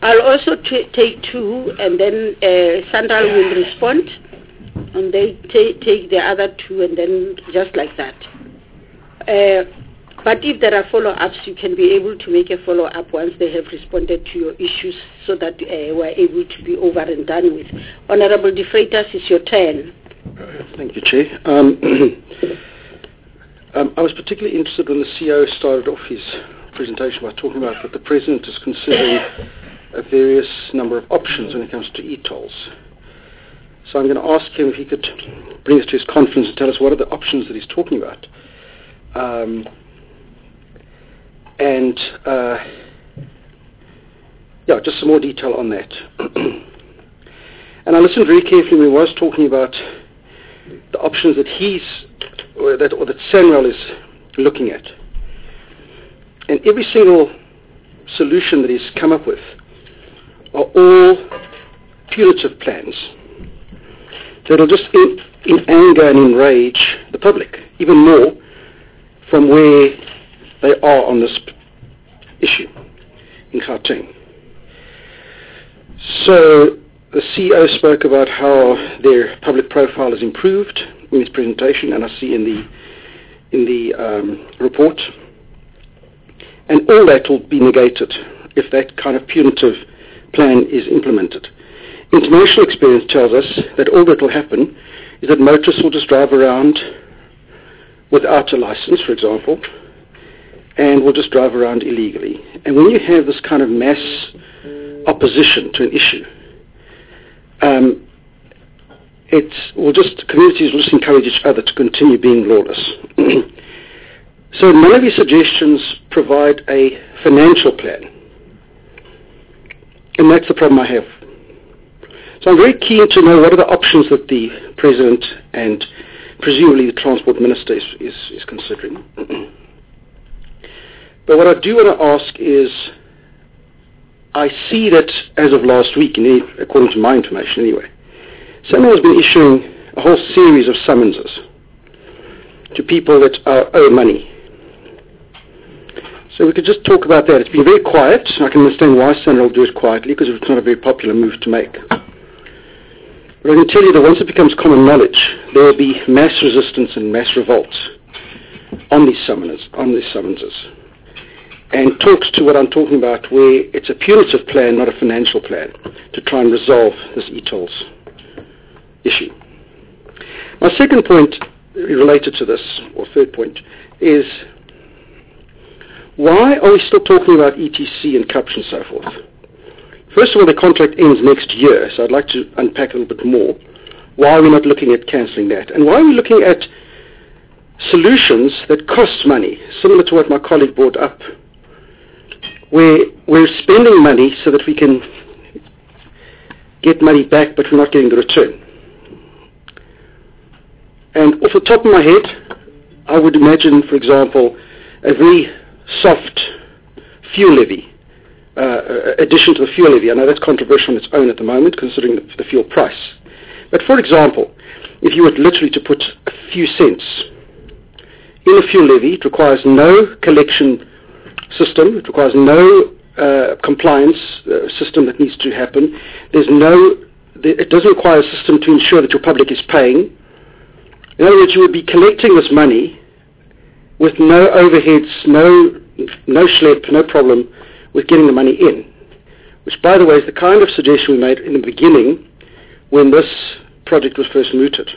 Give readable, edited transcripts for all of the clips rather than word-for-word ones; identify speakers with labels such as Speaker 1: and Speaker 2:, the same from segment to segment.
Speaker 1: I'll also take two, and then Sandra will respond, and they take the other two, and then just like that. But if there are follow-ups, you can be able to make a follow-up once they have responded to your issues, so that we're able to be over and done with. Honorable De Freitas, it's your turn.
Speaker 2: Thank you, Chair. I was particularly interested when the CEO started off his presentation by talking about that the President is considering a various number of options when it comes to e-tolls. So I'm going to ask him if he could bring us to his conference and tell us what are the options that he's talking about. Just some more detail on that. And I listened very carefully when he was talking about the options that that SANRAL is looking at. And every single solution that he's come up with are all punitive plans that will just in anger and enrage the public even more from where they are on this issue in Gauteng. So the CEO spoke about how their public profile has improved in his presentation, and I see in the report. And all that will be negated if that kind of punitive plan is implemented. International experience tells us that all that will happen is that motorists will just drive around without a license, for example, and will just drive around illegally. And when you have this kind of mass opposition to an issue, communities will just encourage each other to continue being lawless. So none of your suggestions provide a financial plan. And that's the problem I have. So I'm very keen to know what are the options that the President and presumably the Transport Minister is considering. But what I do want to ask is, I see that as of last week, according to my information anyway, SANRAL has been issuing a whole series of summonses to people that owe money. So we could just talk about that. It's been very quiet. I can understand why SANRAL do it quietly, because it's not a very popular move to make. But I can tell you that once it becomes common knowledge, there will be mass resistance and mass revolt on these summonses. And talks to what I'm talking about, where it's a punitive plan, not a financial plan, to try and resolve this e-tolls issue. My second point related to this, or third point, is why are we still talking about ETC and CUPS and so forth? First of all, the contract ends next year, so I'd like to unpack a little bit more. Why are we not looking at cancelling that? And why are we looking at solutions that cost money, similar to what my colleague brought up, where we're spending money so that we can get money back, but we're not getting the return? And off the top of my head, I would imagine, for example, a very soft fuel levy, addition to the fuel levy. I know that's controversial on its own at the moment, considering the fuel price. But for example, if you were literally to put a few cents in a fuel levy, it requires no collection system, it requires no compliance system that needs to happen. It doesn't require a system to ensure that your public is paying. In other words, you would be collecting this money with no overheads, no schlep, no problem with getting the money in, which, by the way, is the kind of suggestion we made in the beginning when this project was first mooted.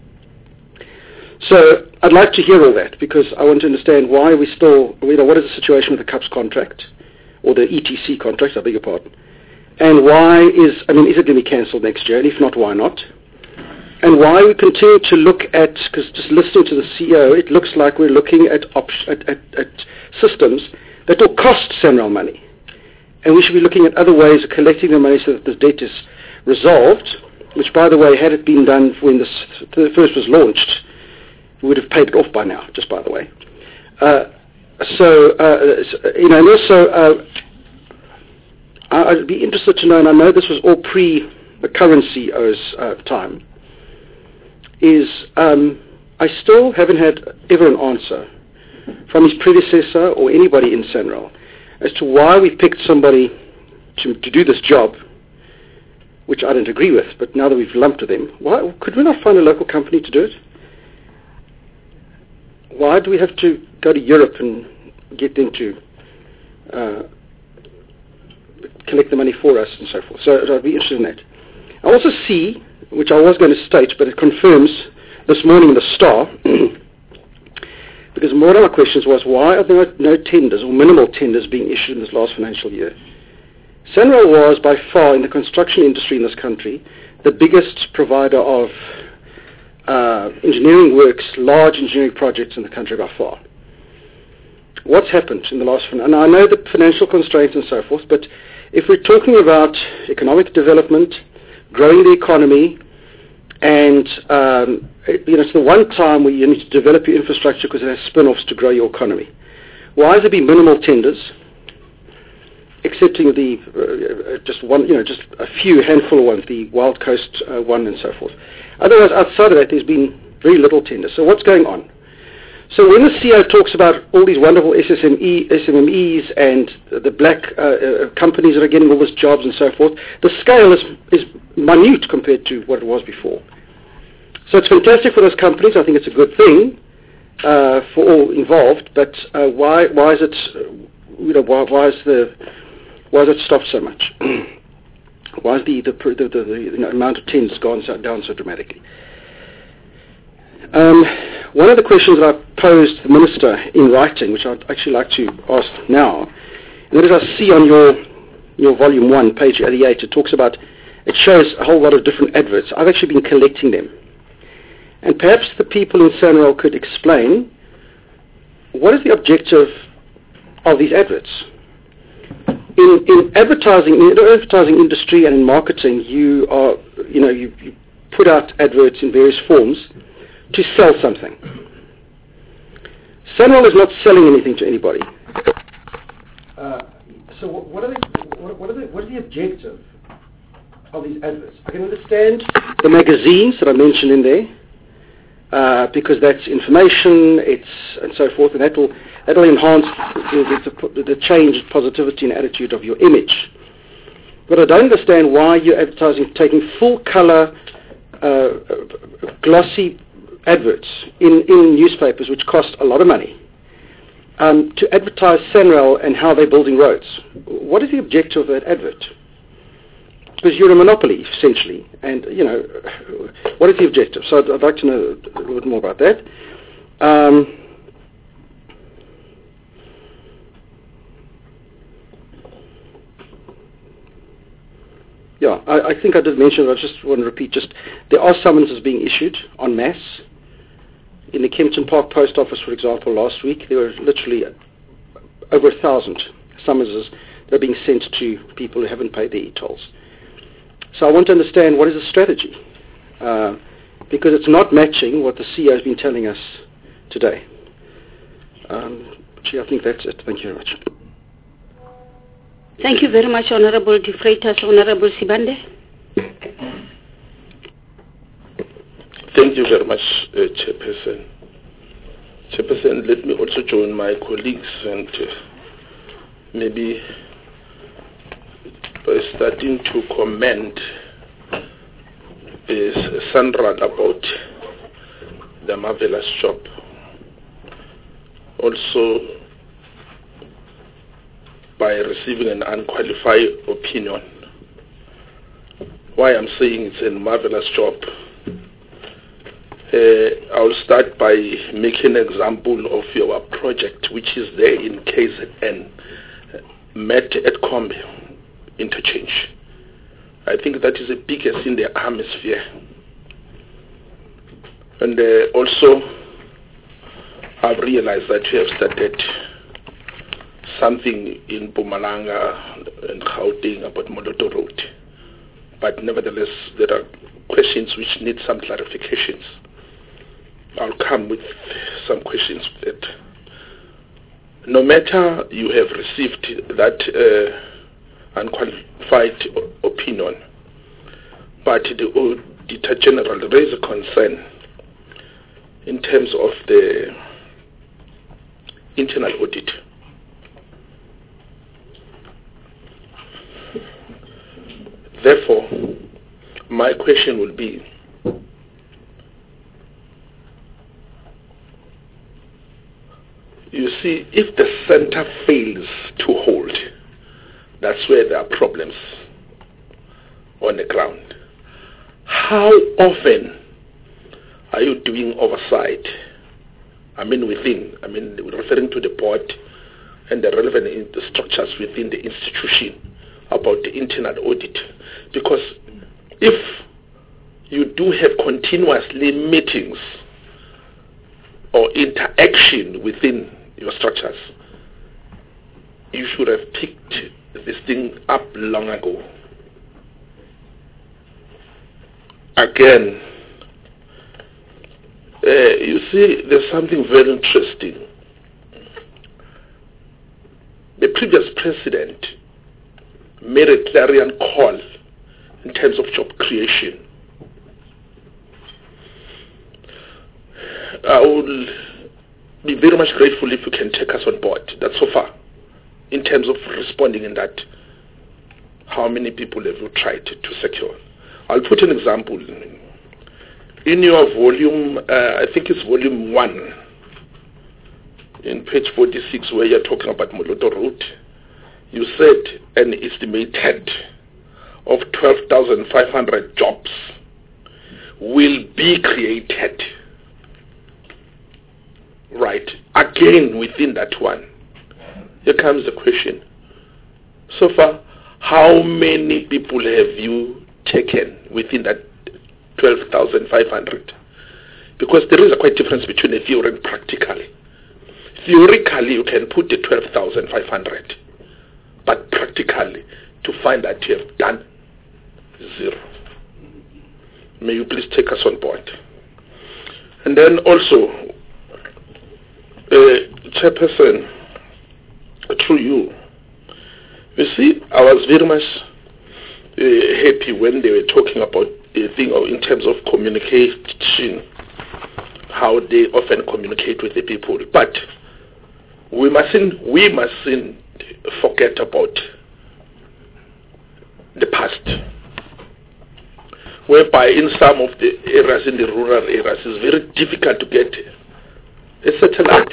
Speaker 2: So I'd like to hear all that, because I want to understand why we still, what is the situation with the CUPS contract, or the ETC contract, I beg your pardon, and is it going to be cancelled next year, and if not, why not? And why we continue to look at, because just listening to the CEO, it looks like we're looking at systems that will cost SANRAL money. And we should be looking at other ways of collecting the money so that the debt is resolved, which, by the way, had it been done when the first was launched, we would have paid it off by now, just by the way. And also, I'd be interested to know, and I know this was all pre the current CEO's time, I still haven't had ever an answer from his predecessor or anybody in SANRAL as to why we picked somebody to do this job, which I don't agree with, but now that we've lumped with them, why could we not find a local company to do it? Why do we have to go to Europe and get them to collect the money for us and so forth? So I'd be interested in that. I also see, which I was going to state, but it confirms this morning in the Star, because one of my questions was, why are there no tenders or minimal tenders being issued in this last financial year? SANRAL was by far, in the construction industry in this country, the biggest provider of engineering works, large engineering projects in the country by far. What's happened in the last, and I know the financial constraints and so forth, but if we're talking about economic development, growing the economy, and it's the one time where you need to develop your infrastructure because it has spin-offs to grow your economy. Why has there been minimal tenders, excepting the just one, just a few handful of ones, the Wild Coast one and so forth. Otherwise, outside of that, there's been very little tenders. So what's going on? So when the CEO talks about all these wonderful SMMEs and the black companies that are getting all these jobs and so forth, the scale is minute compared to what it was before. So it's fantastic for those companies. I think it's a good thing for all involved. But why is it? Why has it stopped so much? Why has the amount of tenders gone down so dramatically? One of the questions that I posed the Minister in writing, which I'd actually like to ask now, and that is, I see on your volume 1, page 88, it shows a whole lot of different adverts. I've actually been collecting them. And perhaps the people in SANRAL could explain what is the objective of these adverts. In advertising industry and in marketing, you put out adverts in various forms to sell something. SANRAL is not selling anything to anybody. So what is the objective of these adverts? I can understand the magazines that I mentioned in there, because that's information, and so forth, and that'll enhance the change, positivity, and attitude of your image. But I don't understand why you're advertising, taking full color, glossy adverts in newspapers, which cost a lot of money, to advertise SANRAL and how they're building roads. What is the objective of that advert? Because you're a monopoly, essentially, and, what is the objective? So I'd like to know a little bit more about that. I think I did mention, but I just want to repeat, there are summonses being issued en masse. In the Kempton Park Post Office, for example, last week, there were literally over 1,000 summonses that are being sent to people who haven't paid their e-tolls. So I want to understand, what is the strategy? Because it's not matching what the CEO has been telling us today. I think that's it. Thank you very much.
Speaker 1: Thank you very much, Honorable De Freitas. Honorable Sibande.
Speaker 3: Thank you very much, Chairperson. Chairperson, let me also join my colleagues and maybe by starting to comment SANRAL about the marvelous job. Also, by receiving an unqualified opinion. Why I'm saying it's a marvelous job. I'll start by making an example of your project, which is there in KZN, Met at Combe interchange. I think that is the biggest in the hemisphere. And also, I've realized that you have started something in Mpumalanga and Gauteng about Moloto Road. But nevertheless, there are questions which need some clarifications. I'll come with some questions with that. No matter you have received that unqualified opinion, but the Auditor General raised a concern in terms of the internal audit. Therefore, my question will be, you see, if the center fails to hold, that's where there are problems on the ground. How often are you doing oversight? Referring to the board and the relevant structures within the institution about the internal audit. Because if you do have continuously meetings or interaction within your structures, you should have picked this thing up long ago. Again, you see, there's something very interesting. The previous president made a clarion call in terms of job creation. I will be very much grateful if you can take us on board. That's so far. In terms of responding in that, how many people have you tried to secure? I'll put an example. In your volume, I think it's volume 1, in page 46, where you're talking about Moloto Road, you said an estimated of 12,500 jobs will be created. Right. Again, within that one, here comes the question. So far, how many people have you taken within that 12,500? Because there is a quite difference between a theory and practically. Theoretically, you can put the 12,500, but practically, to find that you have done 0. May you please take us on board. And then also, Chairperson, through you, you see, I was very much happy when they were talking about the thing in terms of communication, how they often communicate with the people. But we mustn't forget about the past, whereby in some of the areas, in the rural areas, it's very difficult to get a satellite.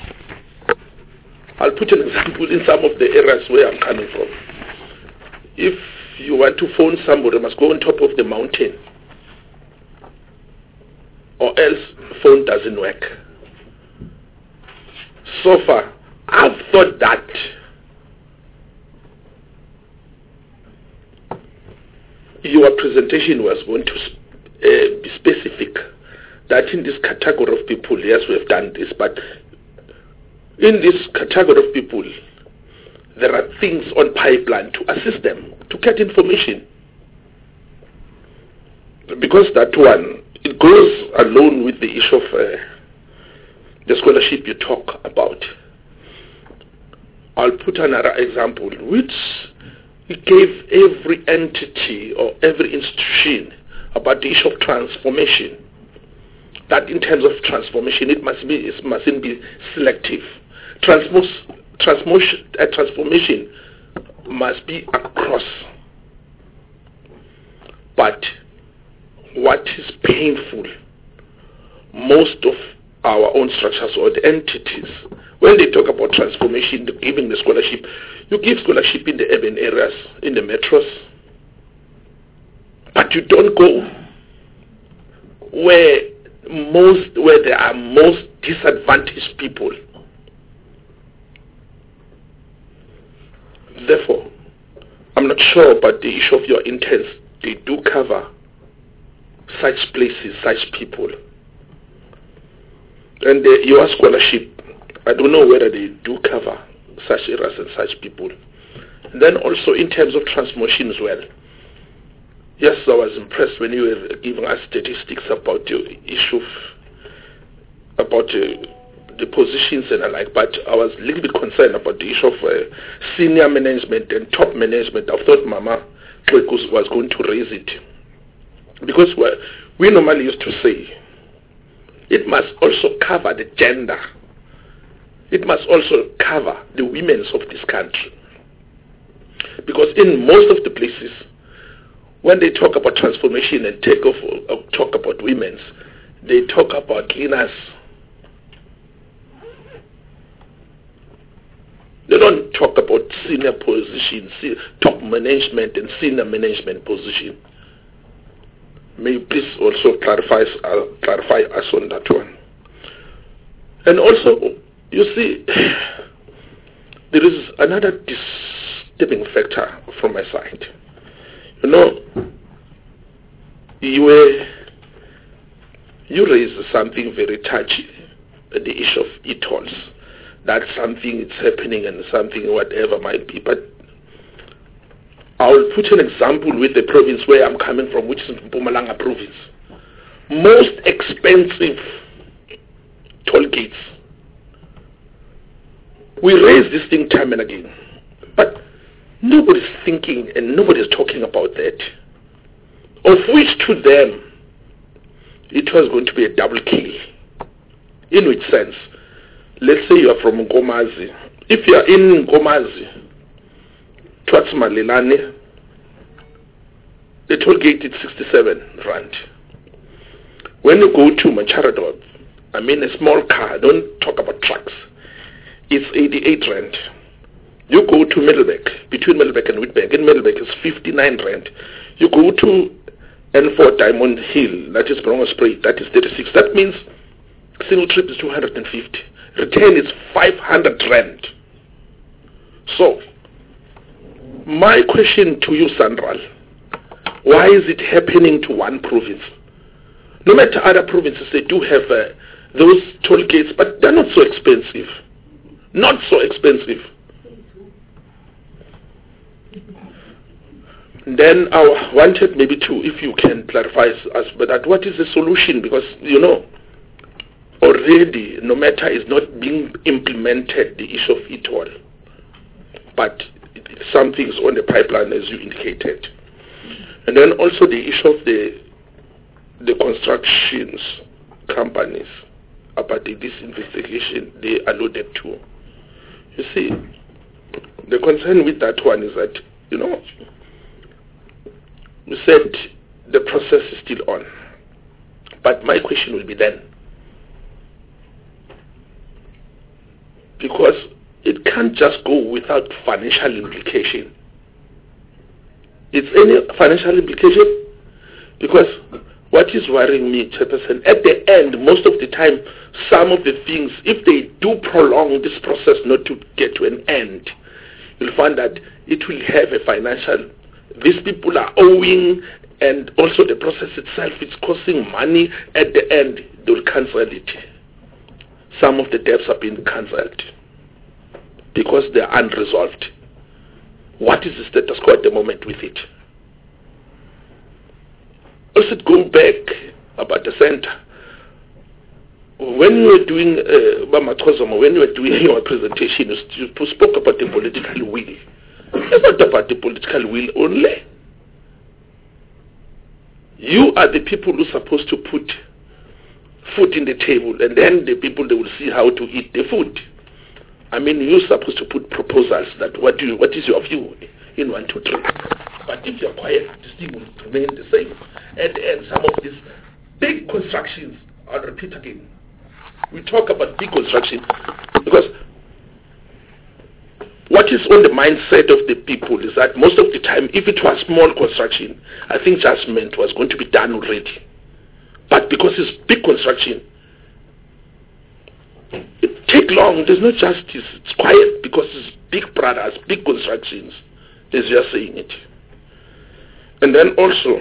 Speaker 3: I'll put an example in some of the areas where I'm coming from. If you want to phone somebody, you must go on top of the mountain, or else phone doesn't work. So far, I've thought that your presentation was going to be specific, that in this category of people, yes, we have done this, but in this category of people, there are things on pipeline to assist them to get information. Because that one, it goes alone with the issue of the scholarship you talk about. I'll put another example, which gave every entity or every institution about the issue of transformation. That in terms of transformation, it mustn't be selective. Transformation must be across. But what is painful, most of our own structures or the entities, when they talk about transformation, giving the scholarship, you give scholarship in the urban areas, in the metros, but you don't go where there are most disadvantaged people. Therefore, I'm not sure about the issue of your intents. They do cover such places, such people. And your scholarship, I don't know whether they do cover such areas and such people. And then also in terms of transmotion as well. Yes, I was impressed when you were giving us statistics about the issue about the positions and the like, but I was a little bit concerned about the issue of senior management and top management. I thought Mama Kwekus was going to raise it. Because we normally used to say, it must also cover the gender. It must also cover the women of this country. Because in most of the places, when they talk about transformation and talk about women's, they talk about cleaners. They don't talk about senior positions, top management and senior management position. May you please also clarify us on that one. And also, you see, there is another disturbing factor from my side. You know, you raised something very touchy, the issue of e-tolls. That's something it's happening and something whatever might be. But I'll put an example with the province where I'm coming from, which is Mpumalanga province. Most expensive toll gates. We raise this thing time and again. But nobody's thinking and nobody's talking about that. Of which to them, it was going to be a double kill. In which sense? Let's say you are from Nkomazi. If you are in Nkomazi, towards Malelane, the toll gate is 67 rand. When you go to Macharadorp, I mean a small car, don't talk about trucks, it's 88 rand. You go to Middelburg, between Middelburg and Witbank, in Middelburg it's 59 rand. You go to N4 Diamond Hill, that is Brongospruit, that is 36. That means single trip is 250. Return is 500 rand. So, my question to you, Sandral, why is it happening to one province? No matter other provinces, they do have those toll gates, but they're not so expensive. Not so expensive. Then I wanted maybe to, if you can clarify us, but that what is the solution? Because, you know, already, no matter is not being implemented, the issue of e-toll, but something's on the pipeline as you indicated. And then also the issue of the constructions companies about this investigation they alluded to. You see, the concern with that one is that, you know, you said the process is still on. But my question will be then, because it can't just go without financial implication. It's any financial implication? Because what is worrying me, Chairperson, at the end, most of the time, some of the things, if they do prolong this process not to get to an end, you'll find that it will have a financial, these people are owing, and also the process itself is costing money. At the end, they'll cancel it. Some of the debts have been cancelled because they are unresolved. What is the status quo at the moment with it? Also, go back about the center. When you were doing when you were doing your presentation, you spoke about the political will. It's not about the political will only. You are the people who are supposed to put food in the table, and then the people, they will see how to eat the food. I mean, you're supposed to put proposals that what is your view in 1, 2, 3. But if you're quiet, this thing will remain the same. And some of these big constructions, I'll repeat again. We talk about big construction because what is on the mindset of the people is that most of the time, if it was small construction, I think judgment was going to be done already. But because it's big construction, it takes long. There's no justice. It's quiet because it's big brothers, big constructions, as you are saying it. And then also,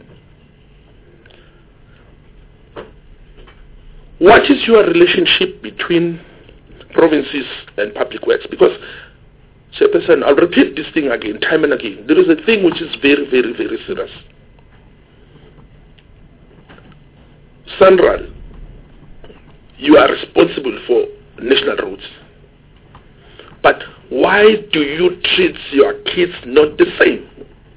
Speaker 3: what is your relationship between provinces and public works? Because, Chairperson, I'll repeat this thing again, time and again. There is a thing which is very, very, very serious. Sandral, you are responsible for national roads. But why do you treat your kids not the same?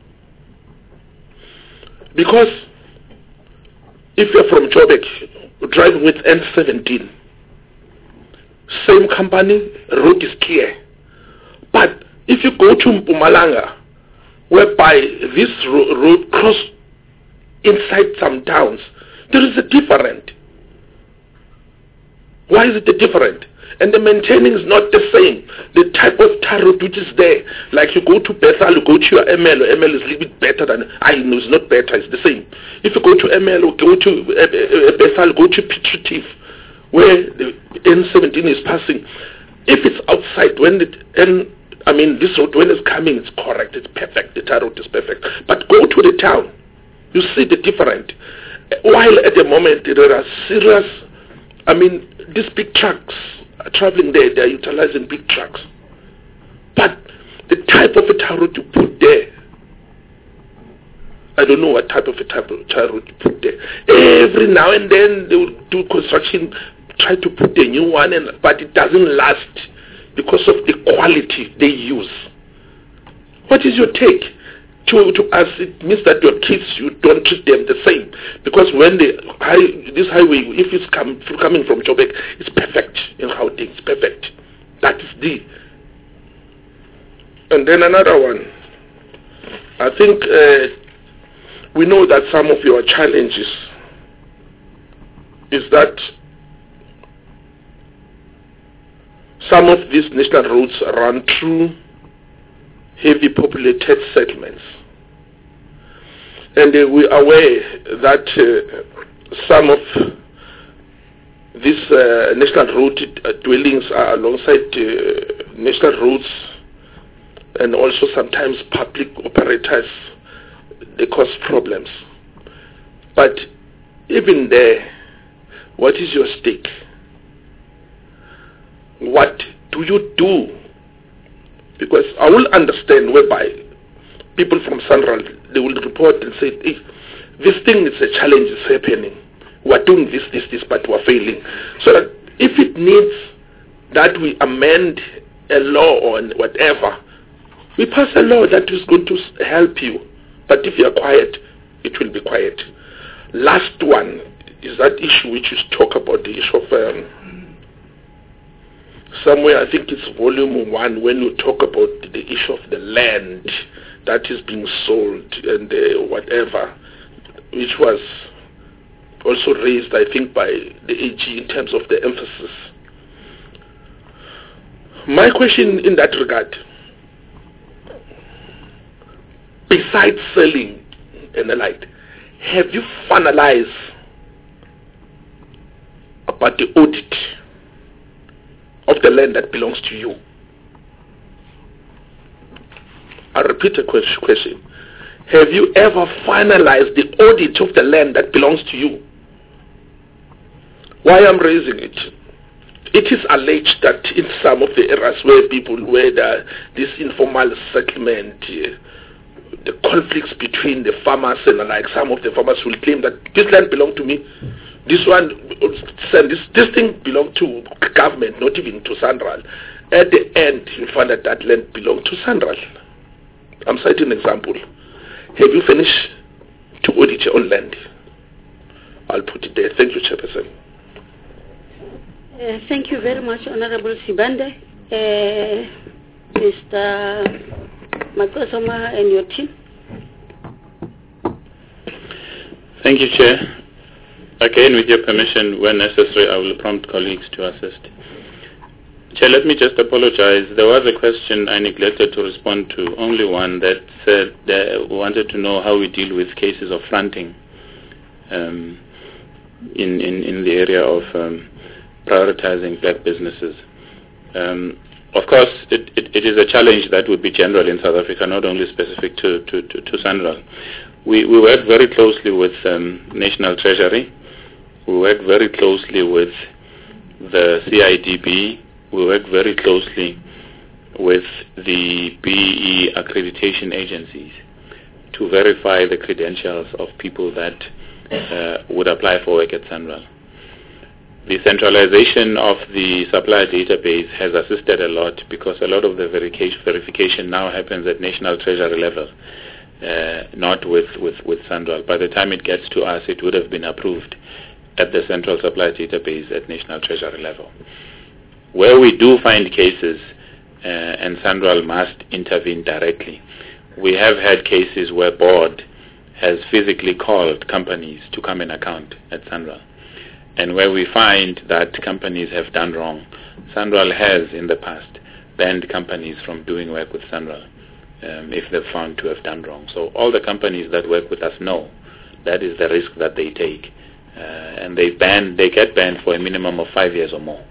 Speaker 3: Because if you're from Joburg, driving with N17, same company, road is clear. But if you go to Mpumalanga, whereby this road cross inside some towns. There is a different. Why is it a different? And the maintaining is not the same. The type of tar road which is there, like you go to Bethel, you go to your ML, or ML is a little bit better than, no, it's not better, it's the same. If you go to ML or go to Bethel, go to Pitritif, where the N17 is passing, if it's outside, this road, when it's coming, it's correct, it's perfect, the tar road is perfect. But go to the town, you see the different. While at the moment there are serious, these big trucks are traveling there, they are utilizing big trucks. But the type of a tar road you put there, I don't know what type of a tar road you put there. Every now and then they will do construction, try to put a new one, but it doesn't last because of the quality they use. What is your take? To us, it means that your kids, you don't treat them the same, because when this highway, if it's coming from Joburg, it's perfect in Gauteng, it's perfect. That is and then another one. I think we know that some of your challenges is that some of these national roads run through heavy populated settlements. And we are aware that some of these national road dwellings are alongside national roads, and also sometimes public operators, they cause problems. But even there, what is your stake? What do you do? Because I will understand whereby people from Central, they will report and say, hey, this thing is a challenge, is happening. We are doing this, but we are failing. So that if it needs that we amend a law or whatever, we pass a law that is going to help you. But if you are quiet, it will be quiet. Last one is that issue which you talk about, the issue of somewhere, I think it's volume 1, when you talk about the issue of the land that is being sold and whatever, which was also raised, I think, by the AG in terms of the emphasis. My question in that regard, besides selling and the like, have you finalized about the audit of the land that belongs to you? I repeat the question. Have you ever finalized the audit of the land that belongs to you? Why I'm raising it? It is alleged that in some of the areas where this informal settlement, the conflicts between the farmers and like, some of the farmers will claim that this land belongs to me. This this thing belongs to government, not even to Central. At the end, you find that land belongs to Central. I'm citing an example. Have you finished to audit your own land? I'll put it there. Thank you, Chairperson.
Speaker 1: Thank you very much, Honorable Sibande. Mr. Makosoma and your team.
Speaker 4: Thank you, Chair. Again, with your permission, when necessary, I will prompt colleagues to assist. Chair, let me just apologize. There was a question I neglected to respond to, only one, that said that wanted to know how we deal with cases of fronting in the area of prioritizing black businesses. Of course, it is a challenge that would be general in South Africa, not only specific to Central. We work very closely with National Treasury. We work very closely with the CIDB. We work very closely with the BE accreditation agencies to verify the credentials of people that would apply for work at Central. The centralization of the supplier database has assisted a lot, because a lot of the verification now happens at National Treasury level, not with Central. By the time it gets to us, it would have been approved at the Central Supplier Database at National Treasury level. Where we do find cases and Central must intervene directly, we have had cases where board has physically called companies to come and account at SANRAL. And where we find that companies have done wrong, SANRAL has in the past banned companies from doing work with SANRAL if they're found to have done wrong. So all the companies that work with us know that is the risk that they take. And they get banned for a minimum of 5 years or more.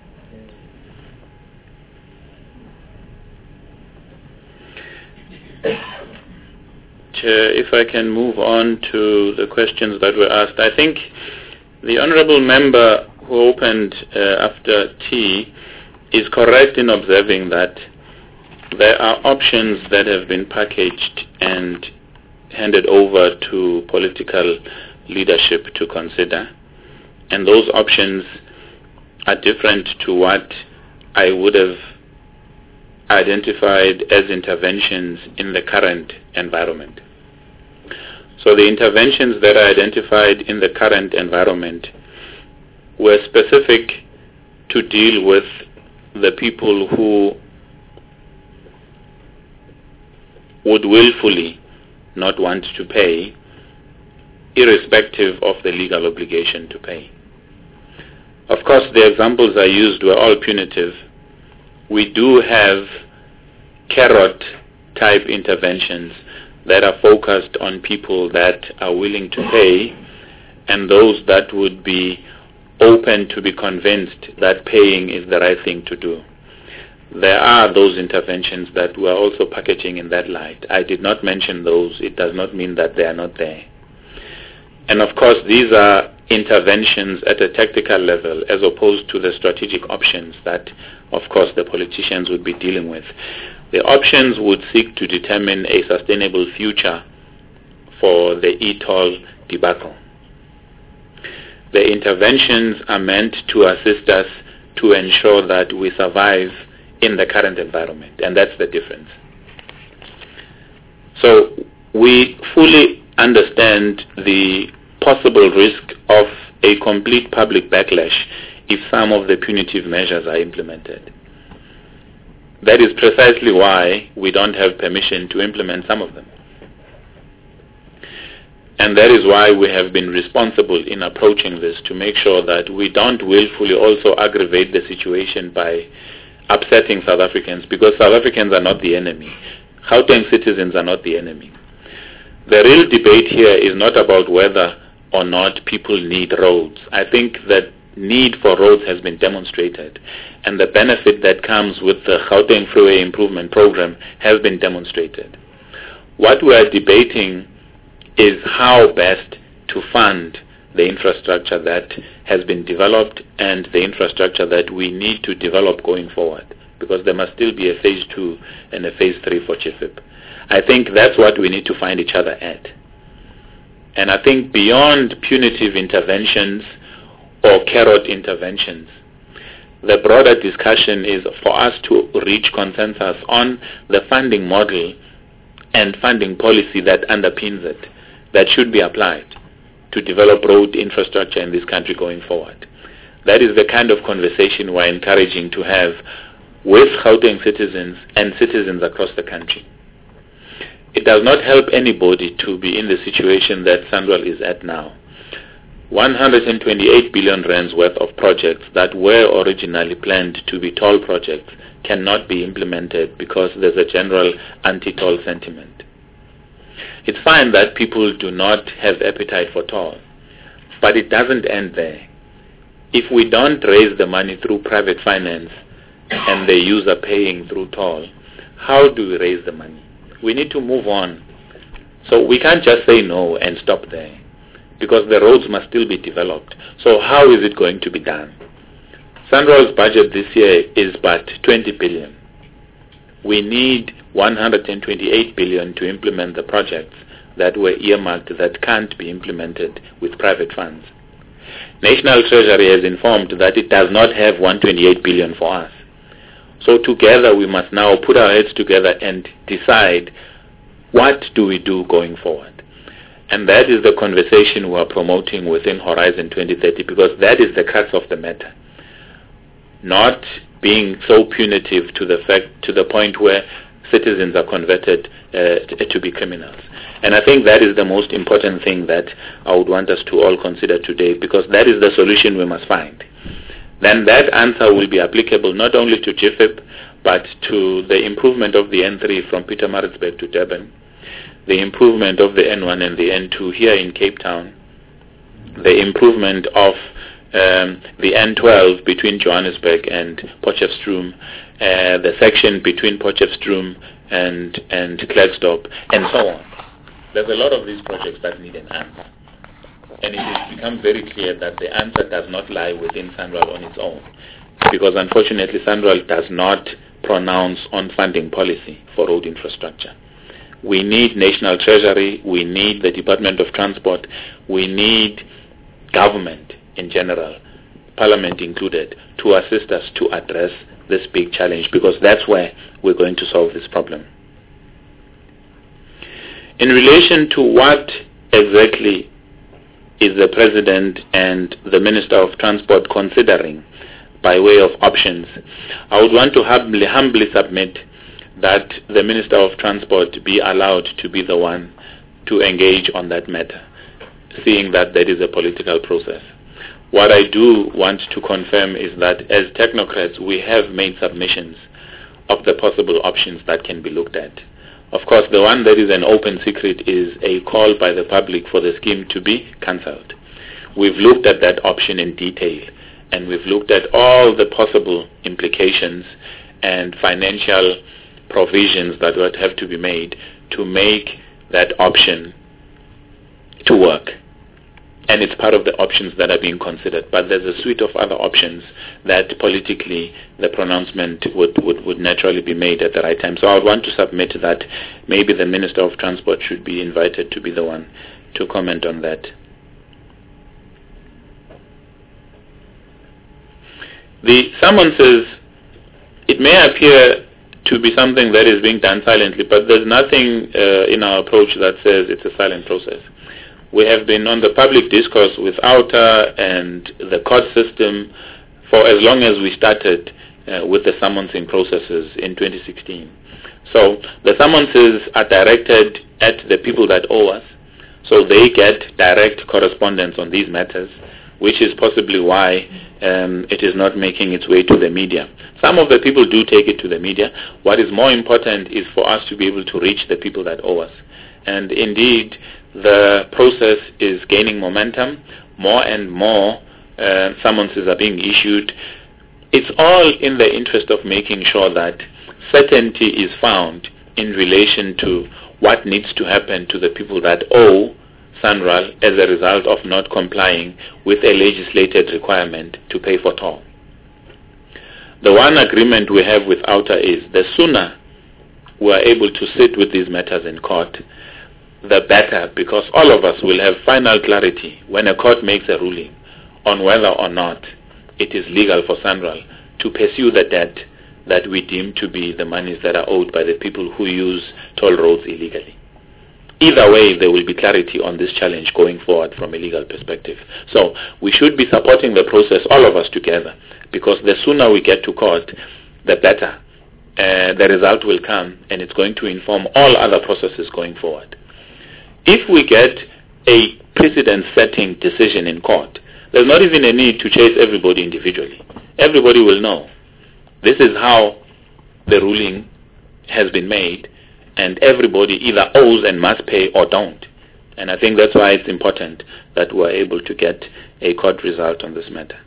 Speaker 4: Chair, if I can move on to the questions that were asked. I think the honourable member who opened after tea is correct in observing that there are options that have been packaged and handed over to political leadership to consider, and those options are different to what I would have identified as interventions in the current environment. So the interventions that are identified in the current environment were specific to deal with the people who would willfully not want to pay, irrespective of the legal obligation to pay. Of course, the examples I used were all punitive. We do have carrot-type interventions that are focused on people that are willing to pay and those that would be open to be convinced that paying is the right thing to do. There are those interventions that we are also packaging in that light. I did not mention those. It does not mean that they are not there. And of course, these are interventions at a tactical level as opposed to the strategic options that, of course, the politicians would be dealing with. The options would seek to determine a sustainable future for the e-toll debacle. The interventions are meant to assist us to ensure that we survive in the current environment, and that's the difference. So we fully understand the possible risk of a complete public backlash if some of the punitive measures are implemented. That is precisely why we don't have permission to implement some of them. And that is why we have been responsible in approaching this to make sure that we don't willfully also aggravate the situation by upsetting South Africans, because South Africans are not the enemy. Gauteng citizens are not the enemy. The real debate here is not about whether or not people need roads. I think that need for roads has been demonstrated, and the benefit that comes with the Gauteng Freeway Improvement Program has been demonstrated. What we are debating is how best to fund the infrastructure that has been developed and the infrastructure that we need to develop going forward, because there must still be a phase 2 and a phase 3 for GFIP. I think that's what we need to find each other at. And I think beyond punitive interventions or carrot interventions, the broader discussion is for us to reach consensus on the funding model and funding policy that underpins it, that should be applied to develop road infrastructure in this country going forward. That is the kind of conversation we're encouraging to have with Gauteng citizens and citizens across the country. It does not help anybody to be in the situation that SANRAL is at now. 128 billion rands worth of projects that were originally planned to be toll projects cannot be implemented because there's a general anti-toll sentiment. It's fine that people do not have appetite for toll, but it doesn't end there. If we don't raise the money through private finance and the user paying through toll, how do we raise the money? We need to move on. So we can't just say no and stop there, because the roads must still be developed. So how is it going to be done? SANRAL's budget this year is but 20 billion. We need 128 billion to implement the projects that were earmarked that can't be implemented with private funds. National Treasury has informed that it does not have 128 billion for us. So together we must now put our heads together and decide, what do we do going forward? And that is the conversation we are promoting within Horizon 2030, because that is the crux of the matter. Not being so punitive to the point where citizens are converted to be criminals. And I think that is the most important thing that I would want us to all consider today, because that is the solution we must find. Then that answer will be applicable not only to GFIP, but to the improvement of the N3 from Pietermaritzburg to Durban, the improvement of the N1 and the N2 here in Cape Town, the improvement of the N12 between Johannesburg and Potchefstroom, the section between Potchefstroom and Klerksdorp, and so on. There's a lot of these projects that need an answer. And it has become very clear that the answer does not lie within SANRAL on its own, because unfortunately SANRAL does not pronounce on funding policy for road infrastructure. We need National Treasury, we need the Department of Transport, we need government in general, Parliament included, to assist us to address this big challenge, because that's where we're going to solve this problem. In relation to what exactly is the President and the Minister of Transport considering by way of options, I would want to humbly submit that the Minister of Transport be allowed to be the one to engage on that matter, seeing that there is a political process. What I do want to confirm is that as technocrats, we have made submissions of the possible options that can be looked at. Of course, the one that is an open secret is a call by the public for the scheme to be cancelled. We've looked at that option in detail, and we've looked at all the possible implications and financial provisions that would have to be made to make that option to work. And it's part of the options that are being considered. But there's a suite of other options that politically the pronouncement would naturally be made at the right time. So I would want to submit that maybe the Minister of Transport should be invited to be the one to comment on that. The summonses, it may appear to be something that is being done silently, but there's nothing in our approach that says it's a silent process. We have been on the public discourse with OUTA and the court system for as long as we started with the summoning processes in 2016. So the summonses are directed at the people that owe us, so they get direct correspondence on these matters, which is possibly why it is not making its way to the media. Some of the people do take it to the media. What is more important is for us to be able to reach the people that owe us. And indeed, the process is gaining momentum. More and more summonses are being issued. It's all in the interest of making sure that certainty is found in relation to what needs to happen to the people that owe SANRAL as a result of not complying with a legislated requirement to pay for toll. The one agreement we have with OUTA is the sooner we are able to sit with these matters in court, the better, because all of us will have final clarity when a court makes a ruling on whether or not it is legal for SANRAL to pursue the debt that we deem to be the monies that are owed by the people who use toll roads illegally. Either way, there will be clarity on this challenge going forward from a legal perspective. So we should be supporting the process, all of us together, because the sooner we get to court, the better. The result will come, and it's going to inform all other processes going forward. If we get a precedent-setting decision in court, there's not even a need to chase everybody individually. Everybody will know. This is how the ruling has been made, and everybody either owes and must pay or don't. And I think that's why it's important that we're able to get a court result on this matter.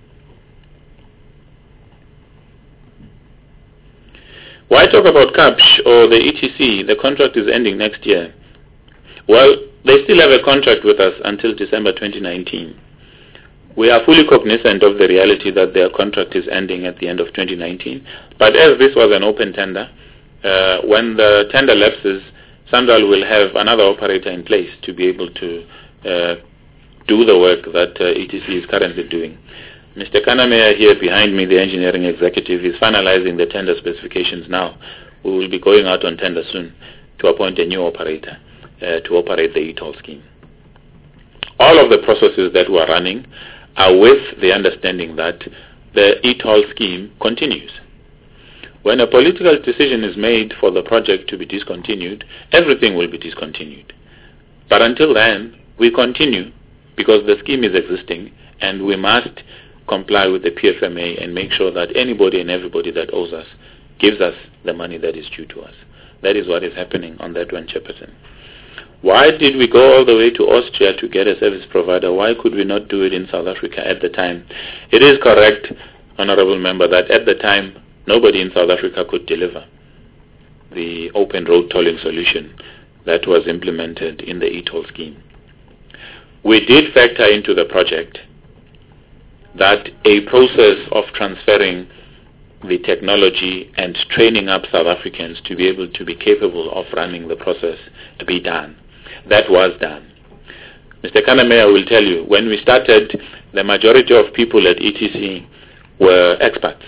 Speaker 4: Why talk about CAPSH or the ETC? The contract is ending next year. Well, they still have a contract with us until December 2019. We are fully cognizant of the reality that their contract is ending at the end of 2019. But as this was an open tender, when the tender lapses, SANRAL will have another operator in place to be able to do the work that ETC is currently doing. Mr. Kanamea here behind me, the engineering executive, is finalizing the tender specifications now. We will be going out on tender soon to appoint a new operator to operate the e-toll scheme. All of the processes that we are running are with the understanding that the e-toll scheme continues. When a political decision is made for the project to be discontinued, everything will be discontinued. But until then, we continue because the scheme is existing, and we must comply with the PFMA and make sure that anybody and everybody that owes us gives us the money that is due to us. That is what is happening on that one, Chairperson. Why did we go all the way to Austria to get a service provider? Why could we not do it in South Africa at the time? It is correct, Honorable Member, that at the time, nobody in South Africa could deliver the open road tolling solution that was implemented in the e-toll scheme. We did factor into the project that a process of transferring the technology and training up South Africans to be able to be capable of running the process to be done. That was done. Mr. Kanamea will tell you, when we started, the majority of people at ETC were expats.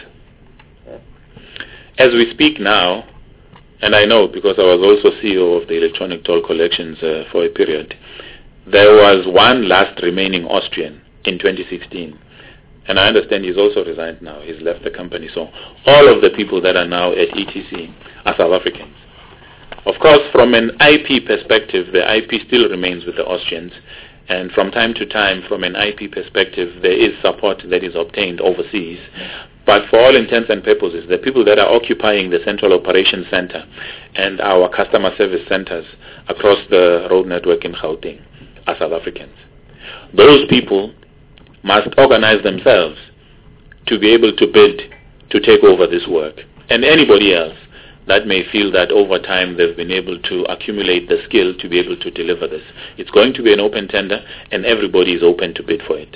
Speaker 4: As we speak now, and I know because I was also CEO of the electronic toll collections for a period, there was one last remaining Austrian in 2016. And I understand he's also resigned now. He's left the company. So all of the people that are now at ETC are South Africans. Of course, from an IP perspective, the IP still remains with the Austrians. And from time to time, from an IP perspective, there is support that is obtained overseas. But for all intents and purposes, the people that are occupying the Central Operations Center and our customer service centers across the road network in Gauteng are South Africans. Those people must organize themselves to be able to bid to take over this work. And anybody else that may feel that over time they've been able to accumulate the skill to be able to deliver this. It's going to be an open tender, and everybody is open to bid for it.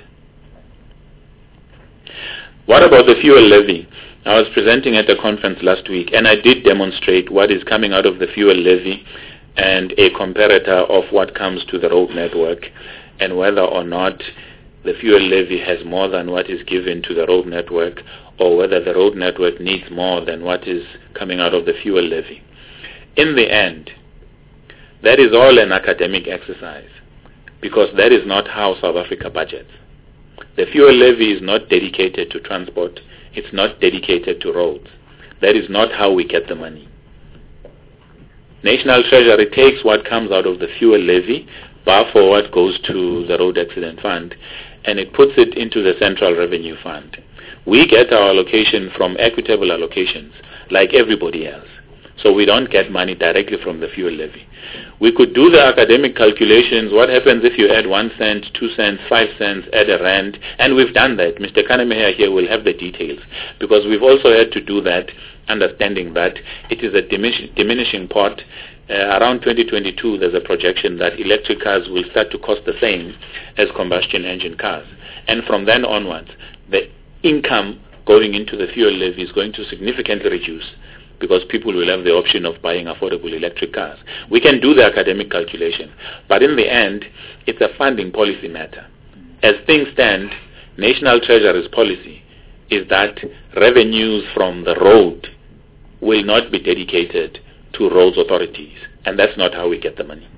Speaker 4: What about the fuel levy? I was presenting at a conference last week, and I did demonstrate what is coming out of the fuel levy and a comparator of what comes to the road network, and whether or not the fuel levy has more than what is given to the road network, or whether the road network needs more than what is coming out of the fuel levy. In the end, that is all an academic exercise, because that is not how South Africa budgets. The fuel levy is not dedicated to transport. It's not dedicated to roads. That is not how we get the money. National Treasury takes what comes out of the fuel levy, bar for what goes to the Road Accident Fund, and it puts it into the Central Revenue Fund. We get our allocation from equitable allocations, like everybody else. So we don't get money directly from the fuel levy. We could do the academic calculations. What happens if you add 1 cent, 2 cents, 5 cents, add a rand? And we've done that. Mr. Kanamea here will have the details, because we've also had to do that, understanding that it is a diminishing part. Around 2022, there's a projection that electric cars will start to cost the same as combustion engine cars. And from then onwards, the income going into the fuel levy is going to significantly reduce, because people will have the option of buying affordable electric cars. We can do the academic calculation, but in the end, it's a funding policy matter. As things stand, National Treasury's policy is that revenues from the road will not be dedicated to roads authorities, and that's not how we get the money.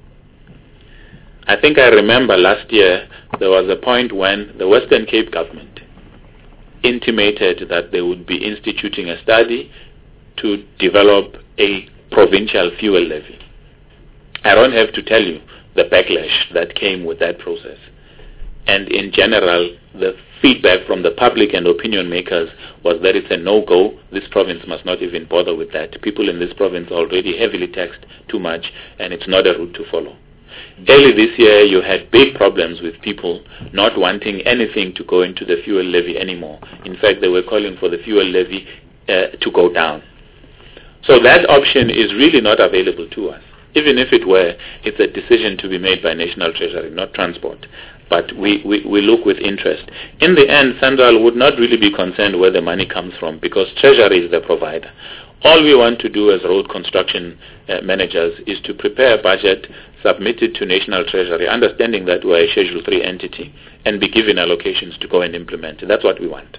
Speaker 4: I think I remember last year there was a point when the Western Cape government intimated that they would be instituting a study to develop a provincial fuel levy. I don't have to tell you the backlash that came with that process. And in general, the feedback from the public and opinion makers was that it's a no-go. This province must not even bother with that. People in this province are already heavily taxed too much, and it's not a route to follow. Early this year, you had big problems with people not wanting anything to go into the fuel levy anymore. In fact, they were calling for the fuel levy to go down. So that option is really not available to us. Even if it were, it's a decision to be made by National Treasury, not Transport. But we look with interest. In the end, Central would not really be concerned where the money comes from, because Treasury is the provider. All we want to do as road construction managers is to prepare a budget, submit it to National Treasury, understanding that we're a Schedule 3 entity, and be given allocations to go and implement. That's what we want.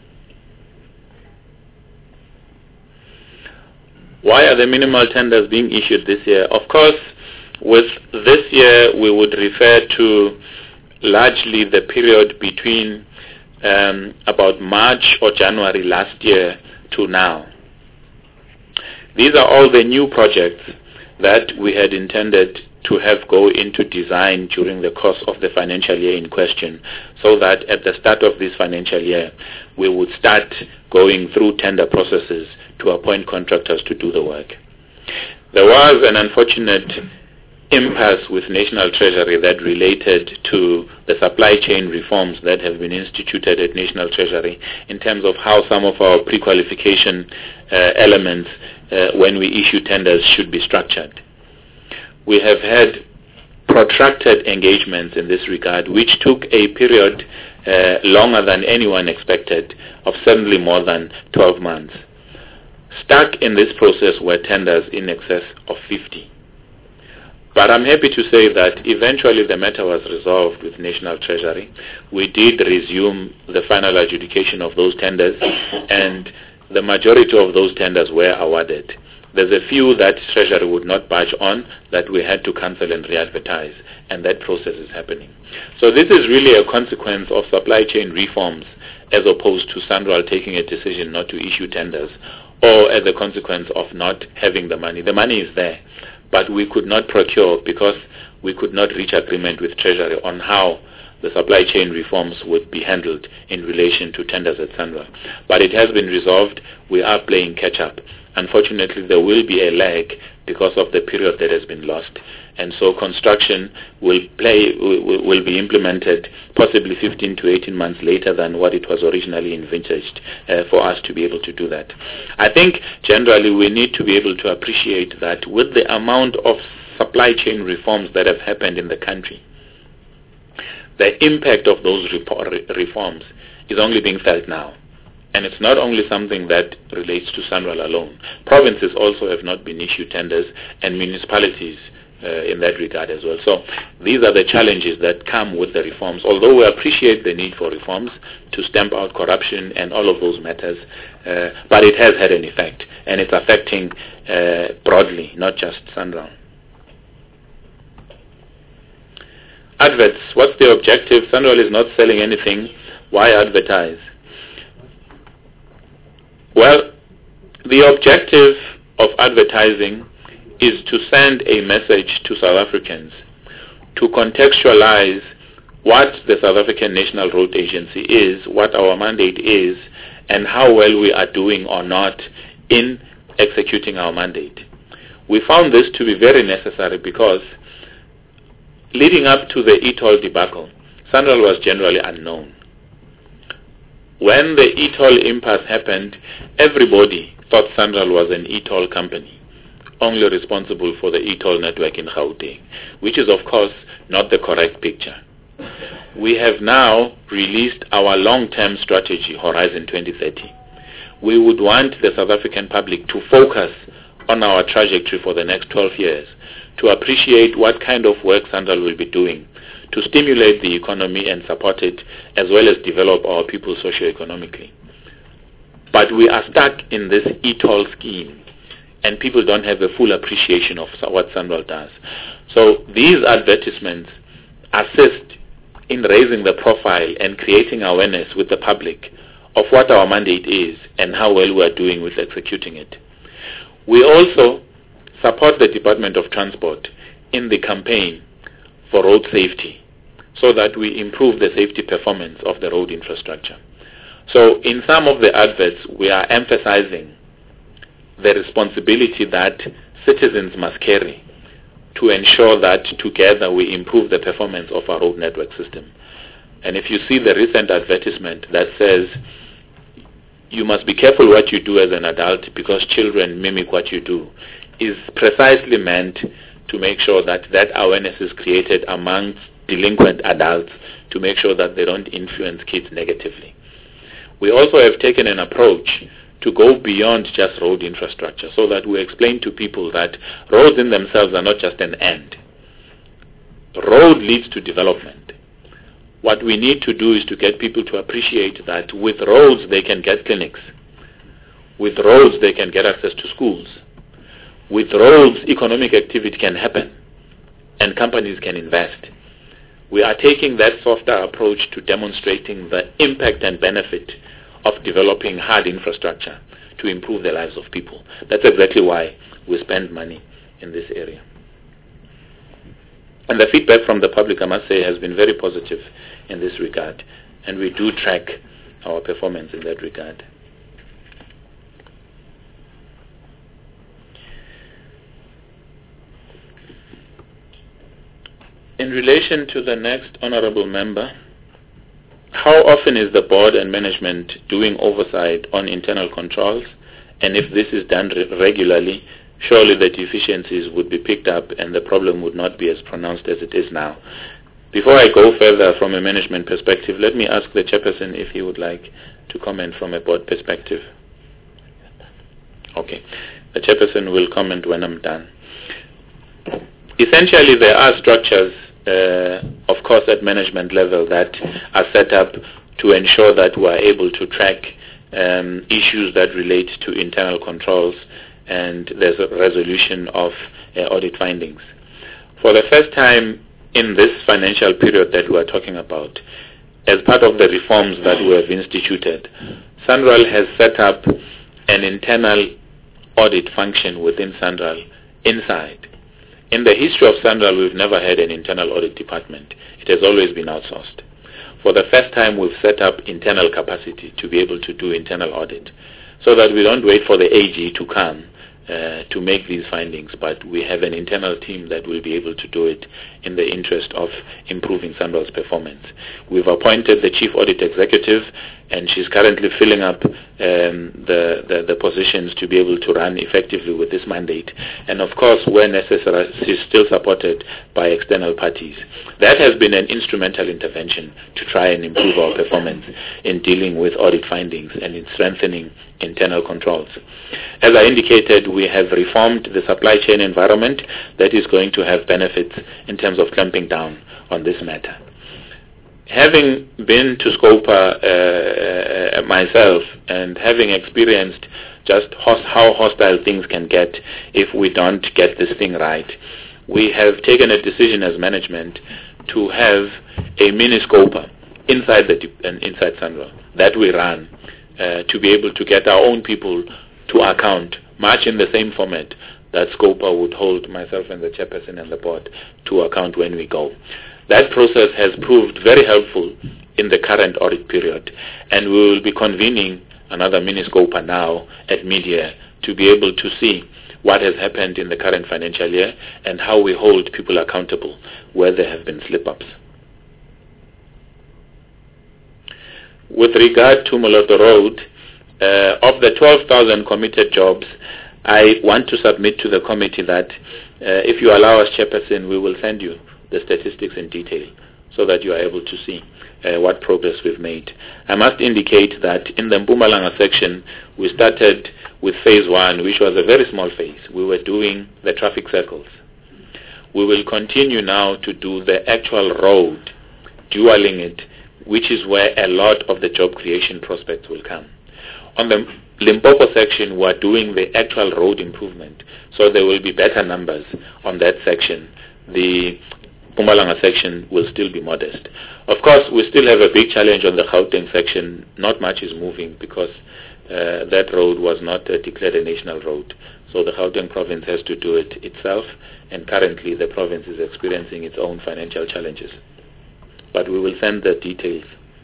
Speaker 4: Why are the minimal tenders being issued this year? Of course, with this year, we would refer to largely the period between about March or January last year to now. These are all the new projects that we had intended to have go into design during the course of the financial year in question, so that at the start of this financial year, we would start going through tender processes to appoint contractors to do the work. There was an unfortunate impasse with National Treasury that related to the supply chain reforms that have been instituted at National Treasury in terms of how some of our pre-qualification elements when we issue tenders should be structured. We have had protracted engagements in this regard, which took a period longer than anyone expected, of certainly more than 12 months. Stuck in this process were tenders in excess of 50. But I'm happy to say that eventually the matter was resolved with National Treasury. We did resume the final adjudication of those tenders, and the majority of those tenders were awarded. There's a few that Treasury would not budge on that we had to cancel and re-advertise, and that process is happening. So this is really a consequence of supply chain reforms as opposed to SANRAL taking a decision not to issue tenders, or as a consequence of not having the money. The money is there, but we could not procure because we could not reach agreement with Treasury on how the supply chain reforms would be handled in relation to tenders at SANRAL. But it has been resolved. We are playing catch-up. Unfortunately, there will be a lag because of the period that has been lost. And so construction will be implemented possibly 15 to 18 months later than what it was originally envisaged for us to be able to do that. I think generally we need to be able to appreciate that with the amount of supply chain reforms that have happened in the country, the impact of those reforms is only being felt now. And it's not only something that relates to SANRAL alone. Provinces also have not been issued tenders, and municipalities in that regard as well. So these are the challenges that come with the reforms. Although we appreciate the need for reforms to stamp out corruption and all of those matters, but it has had an effect, and it's affecting broadly, not just SANRAL. Adverts, what's the objective? SANRAL is not selling anything. Why advertise? Well, the objective of advertising is to send a message to South Africans to contextualize what the South African National Road Agency is, what our mandate is, and how well we are doing or not in executing our mandate. We found this to be very necessary because leading up to the e-toll debacle, SANRAL was generally unknown. When the e-toll impasse happened, everybody thought SANRAL was an e-toll company, only responsible for the e-toll network in Gauteng, which is of course not the correct picture. We have now released our long-term strategy, Horizon 2030. We would want the South African public to focus on our trajectory for the next 12 years, to appreciate what kind of work SANRAL will be doing to stimulate the economy and support it, as well as develop our people socio-economically. But we are stuck in this e-toll scheme, and people don't have a full appreciation of what SANRAL does. So these advertisements assist in raising the profile and creating awareness with the public of what our mandate is and how well we are doing with executing it. We also support the Department of Transport in the campaign for road safety so that we improve the safety performance of the road infrastructure. So in some of the adverts, we are emphasizing the responsibility that citizens must carry to ensure that together we improve the performance of our road network system. And if you see the recent advertisement that says, you must be careful what you do as an adult because children mimic what you do, is precisely meant to make sure that that awareness is created amongst delinquent adults to make sure that they don't influence kids negatively. We also have taken an approach to go beyond just road infrastructure so that we explain to people that roads in themselves are not just an end. Road leads to development. What we need to do is to get people to appreciate that with roads they can get clinics. With roads they can get access to schools. With roads, economic activity can happen and companies can invest. We are taking that softer approach to demonstrating the impact and benefit of developing hard infrastructure to improve the lives of people. That's exactly why we spend money in this area. And the feedback from the public, I must say, has been very positive in this regard, and we do track our performance in that regard. In relation to the next honorable member, how often is the board and management doing oversight on internal controls? And if this is done regularly, surely the deficiencies would be picked up and the problem would not be as pronounced as it is now. Before I go further from a management perspective, let me ask the chairperson if he would like to comment from a board perspective. Okay. The chairperson will comment when I'm done. Essentially, there are structures, of course, at management level that are set up to ensure that we are able to track issues that relate to internal controls, and there's a resolution of audit findings. For the first time in this financial period that we are talking about, as part of the reforms that we have instituted, SANRAL has set up an internal audit function within SANRAL inside. In the history of SANRAL, we've never had an internal audit department. It has always been outsourced. For the first time, we've set up internal capacity to be able to do internal audit, so that we don't wait for the AG to come to make these findings, but we have an internal team that will be able to do it in the interest of improving SANRAL's performance. We've appointed the Chief Audit Executive, and she's currently filling up the positions to be able to run effectively with this mandate. And of course, where necessary, she's still supported by external parties. That has been an instrumental intervention to try and improve our performance in dealing with audit findings and in strengthening internal controls. As I indicated, we have reformed the supply chain environment that is going to have benefits in terms of clamping down on this matter. Having been to Scopa myself, and having experienced just how hostile things can get if we don't get this thing right, we have taken a decision as management to have a mini Scopa inside SANRAL that we run to be able to get our own people to account, much in the same format that Scopa would hold myself and the chairperson and the board to account when we go. That process has proved very helpful in the current audit period, and we will be convening another mini Scopa now at mid-year to be able to see what has happened in the current financial year and how we hold people accountable where there have been slip-ups. With regard to Moloto Road, of the 12,000 committed jobs, I want to submit to the committee that if you allow us, Chairperson, we will send you the statistics in detail so that you are able to see what progress we've made. I must indicate that in the Mpumalanga section, we started with phase 1, which was a very small phase. We were doing the traffic circles. We will continue now to do the actual road, dualing it, which is where a lot of the job creation prospects will come. On the Limpopo section, we are doing the actual road improvement, so there will be better numbers on that section. The Mpumalanga section will still be modest. Of course, we still have a big challenge on the Gauteng section. Not much is moving because that road was not declared a national road. So the Gauteng province has to do it itself, and currently the province is experiencing its own financial challenges. But we will send the details.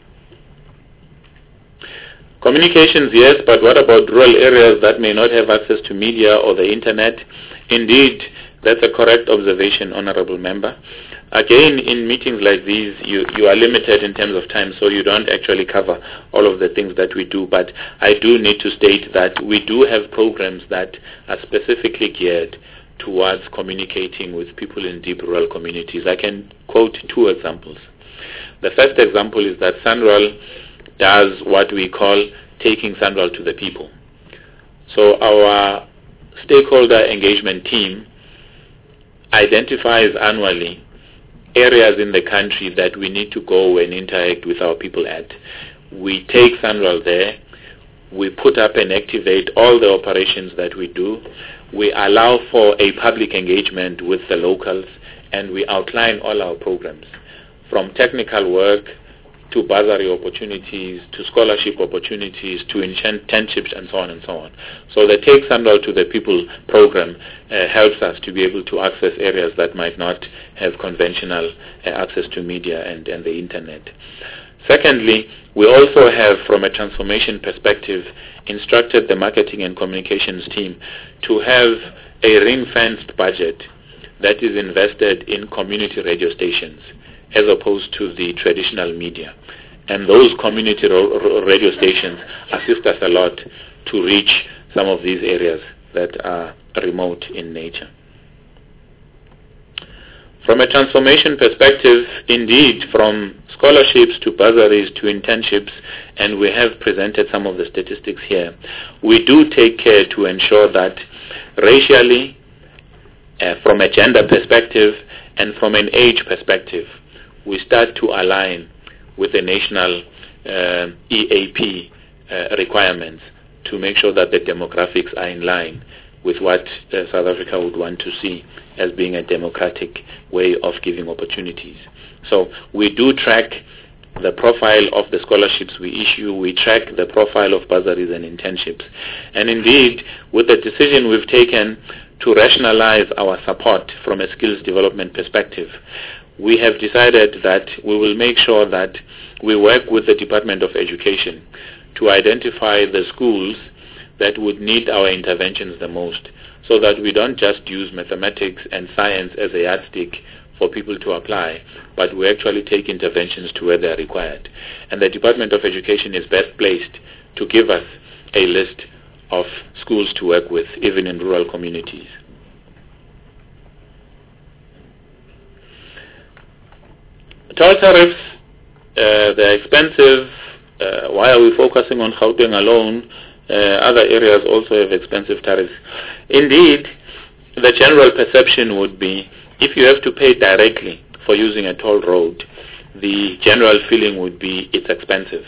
Speaker 4: Communications, yes, but what about rural areas that may not have access to media or the internet? Indeed, that's a correct observation, Honorable Member. Again, in meetings like these, you are limited in terms of time, so you don't actually cover all of the things that we do. But I do need to state that we do have programs that are specifically geared towards communicating with people in deep rural communities. I can quote 2 examples. The first example is that SANRAL does what we call taking SANRAL to the people. So our stakeholder engagement team identifies annually areas in the country that we need to go and interact with our people at. We take SANRAL there, we put up and activate all the operations that we do, we allow for a public engagement with the locals, and we outline all our programs, from technical work to bursary opportunities, to scholarship opportunities, to internships, and so on and so on. So the Take Sanral to the People program helps us to be able to access areas that might not have conventional access to media and the internet. Secondly, we also have, from a transformation perspective, instructed the marketing and communications team to have a ring-fenced budget that is invested in community radio stations as opposed to the traditional media. And those community radio stations assist us a lot to reach some of these areas that are remote in nature. From a transformation perspective, indeed, from scholarships to bursaries to internships, and we have presented some of the statistics here, we do take care to ensure that racially, from a gender perspective, and from an age perspective, we start to align with the national EAP requirements to make sure that the demographics are in line with what South Africa would want to see as being a democratic way of giving opportunities. So we do track the profile of the scholarships we issue, we track the profile of bursaries and internships. And indeed, with the decision we've taken to rationalize our support from a skills development perspective, we have decided that we will make sure that we work with the Department of Education to identify the schools that would need our interventions the most, so that we don't just use mathematics and science as a yardstick for people to apply, but we actually take interventions to where they are required. And the Department of Education is best placed to give us a list of schools to work with, even in rural communities. Toll tariffs, they're expensive. Why are we focusing on Gauteng alone? Other areas also have expensive tariffs. Indeed, the general perception would be if you have to pay directly for using a toll road, the general feeling would be it's expensive.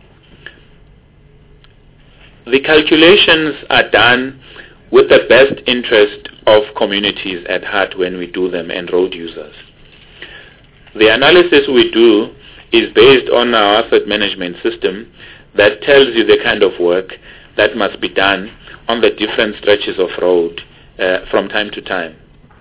Speaker 4: The calculations are done with the best interest of communities at heart when we do them and road users. The analysis we do is based on our asset management system that tells you the kind of work that must be done on the different stretches of road from time to time.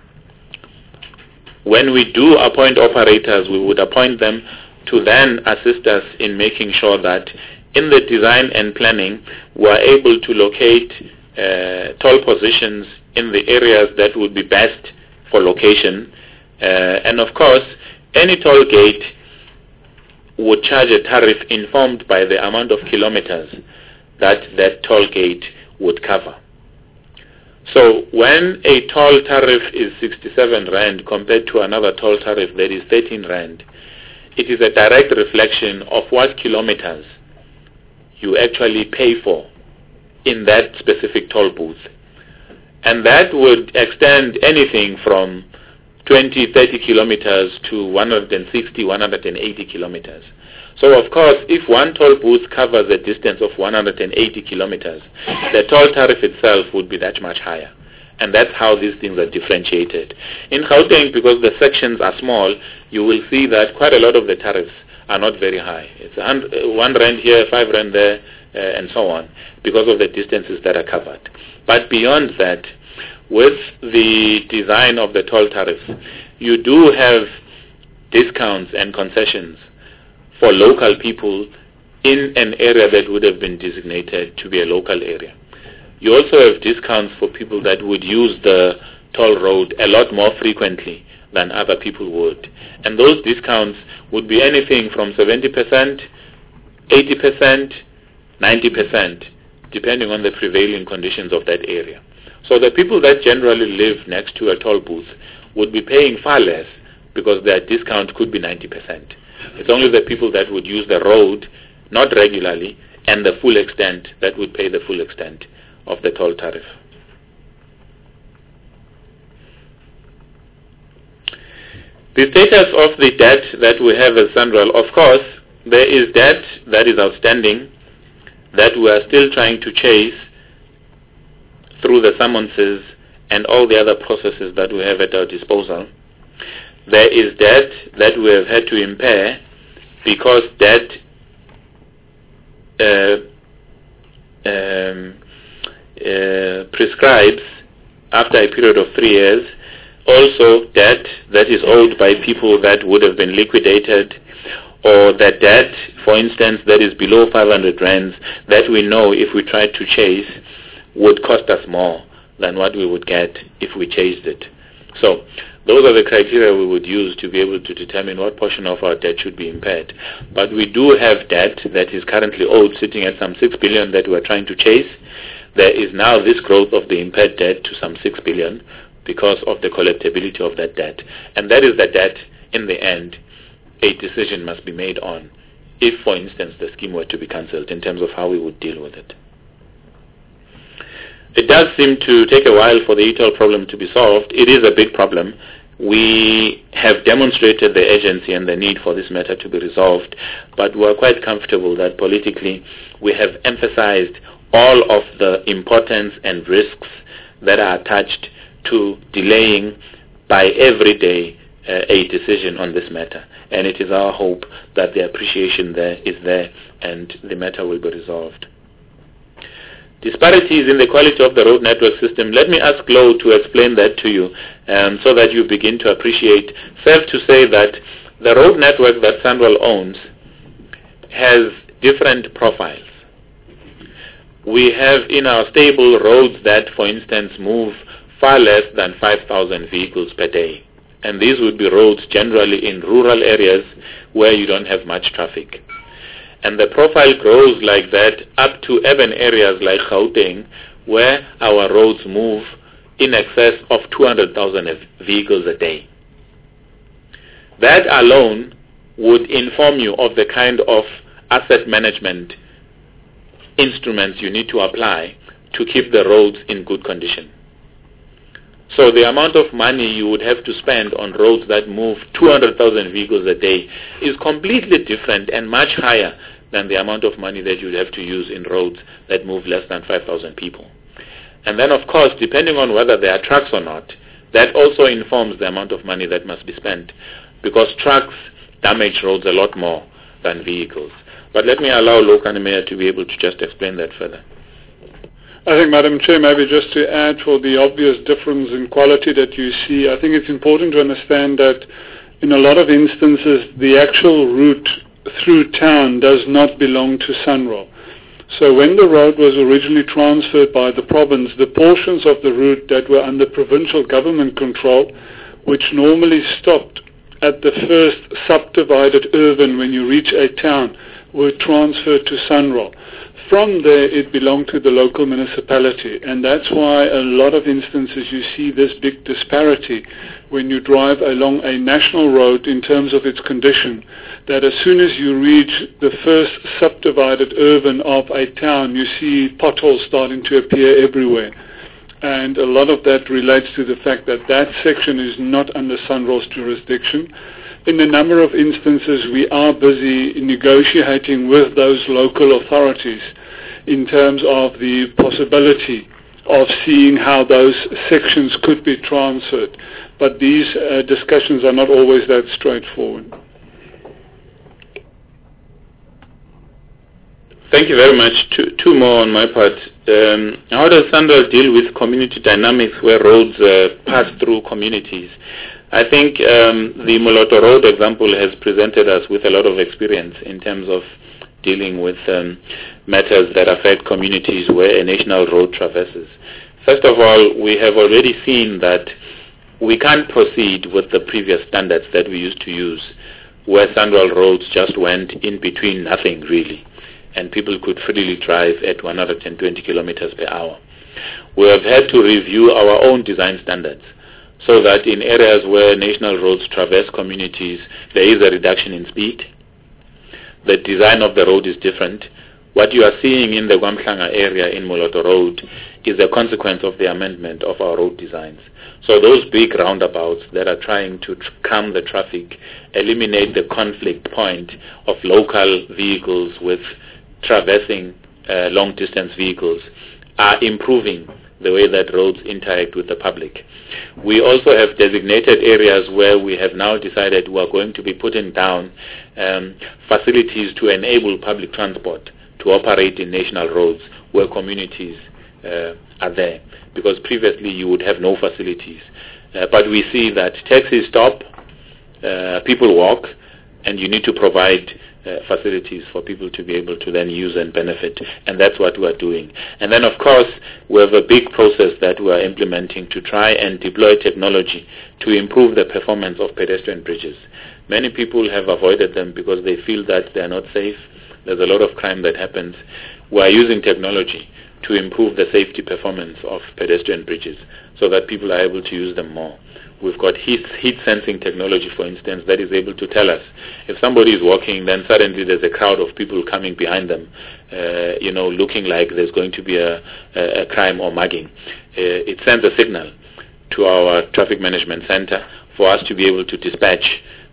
Speaker 4: When we do appoint operators, we would appoint them to then assist us in making sure that in the design and planning, we are able to locate toll positions in the areas that would be best for location. And of course, any toll gate would charge a tariff informed by the amount of kilometers that toll gate would cover. So when a toll tariff is 67 Rand compared to another toll tariff that is 13 Rand, it is a direct reflection of what kilometers you actually pay for in that specific toll booth. And that would extend anything from 20, 30 kilometers to 160, 180 kilometers. So of course, if one toll booth covers a distance of 180 kilometers, the toll tariff itself would be that much higher. And that's how these things are differentiated. In Gauteng, because the sections are small, you will see that quite a lot of the tariffs are not very high. It's 1 Rand here, 5 Rand there, and so on, because of the distances that are covered. But beyond that, with the design of the toll tariffs, you do have discounts and concessions for local people in an area that would have been designated to be a local area. You also have discounts for people that would use the toll road a lot more frequently than other people would. And those discounts would be anything from 70%, 80%, 90%, depending on the prevailing conditions of that area. So the people that generally live next to a toll booth would be paying far less because their discount could be 90%. It's only the people that would use the road, not regularly, and the full extent that would pay the full extent of the toll tariff. The status of the debt that we have as Sanral, of course, there is debt that is outstanding that we are still trying to chase through the summonses and all the other processes that we have at our disposal. There is debt that we have had to impair because debt prescribes, after a period of 3 years, also debt that is owed by people that would have been liquidated, or that debt, for instance, that is below 500 rands, that we know if we tried to chase would cost us more than what we would get if we chased it. So those are the criteria we would use to be able to determine what portion of our debt should be impaired. But we do have debt that is currently owed, sitting at some 6 billion that we are trying to chase. There is now this growth of the impaired debt to some 6 billion because of the collectability of that debt. And that is the debt, in the end, a decision must be made on if, for instance, the scheme were to be cancelled, in terms of how we would deal with it. It does seem to take a while for the ETOL problem to be solved. It is a big problem. We have demonstrated the urgency and the need for this matter to be resolved, but we are quite comfortable that politically we have emphasized all of the importance and risks that are attached to delaying by every day a decision on this matter. And it is our hope that the appreciation there is there and the matter will be resolved. Disparities in the quality of the road network system, let me ask Lo to explain that to you so that you begin to appreciate. Safe to say that the road network that SANRAL owns has different profiles. We have in our stable roads that, for instance, move far less than 5,000 vehicles per day. And these would be roads generally in rural areas where you don't have much traffic. And the profile grows like that up to urban areas like Gauteng, where our roads move in excess of 200,000 vehicles a day. That alone would inform you of the kind of asset management instruments you need to apply to keep the roads in good condition. So the amount of money you would have to spend on roads that move 200,000 vehicles a day is completely different and much higher than the amount of money that you would have to use in roads that move less than 5,000 people. And then, of course, depending on whether there are trucks or not, that also informs the amount of money that must be spent, because trucks damage roads a lot more than vehicles. But let me allow Lo Kannemeyer to be able to just explain that further.
Speaker 5: I think, Madam Chair, maybe just to add for the obvious difference in quality that you see, I think it's important to understand that in a lot of instances the actual route through town does not belong to SANRAL. So when the road was originally transferred by the province, the portions of the route that were under provincial government control, which normally stopped at the first subdivided urban when you reach a town, were transferred to SANRAL. From there, it belonged to the local municipality, and that's why a lot of instances you see this big disparity when you drive along a national road in terms of its condition, that as soon as you reach the first subdivided urban of a town, you see potholes starting to appear everywhere. And a lot of that relates to the fact that that section is not under SANRAL's jurisdiction. In a number of instances, we are busy negotiating with those local authorities in terms of the possibility of seeing how those sections could be transferred. But these discussions are not always that straightforward.
Speaker 4: Thank you very much. Two more on my part. How does SANRAL deal with community dynamics where roads pass through communities? I think the Moloto Road example has presented us with a lot of experience in terms of dealing with matters that affect communities where a national road traverses. First of all, we have already seen that we can't proceed with the previous standards that we used to use, where SANRAL roads just went in between nothing really, and people could freely drive at 120 kilometers per hour. We have had to review our own design standards, so that in areas where national roads traverse communities, there is a reduction in speed. The design of the road is different. What you are seeing in the Gwamhlanga area in Moloto Road is a consequence of the amendment of our road designs. So those big roundabouts that are trying to calm the traffic, eliminate the conflict point of local vehicles with traversing long-distance vehicles, are improving the way that roads interact with the public. We also have designated areas where we have now decided we are going to be putting down facilities to enable public transport to operate in national roads where communities are there, because previously you would have no facilities. But we see that taxis stop, people walk, and you need to provide facilities for people to be able to then use and benefit, and that's what we are doing. And then of course we have a big process that we are implementing to try and deploy technology to improve the performance of pedestrian bridges. Many people have avoided them because they feel that they are not safe. There's a lot of crime that happens. We are using technology to improve the safety performance of pedestrian bridges so that people are able to use them more. We've got heat sensing technology, for instance, that is able to tell us if somebody is walking, then suddenly there's a crowd of people coming behind them, looking like there's going to be a crime or mugging. It sends a signal to our traffic management center for us to be able to dispatch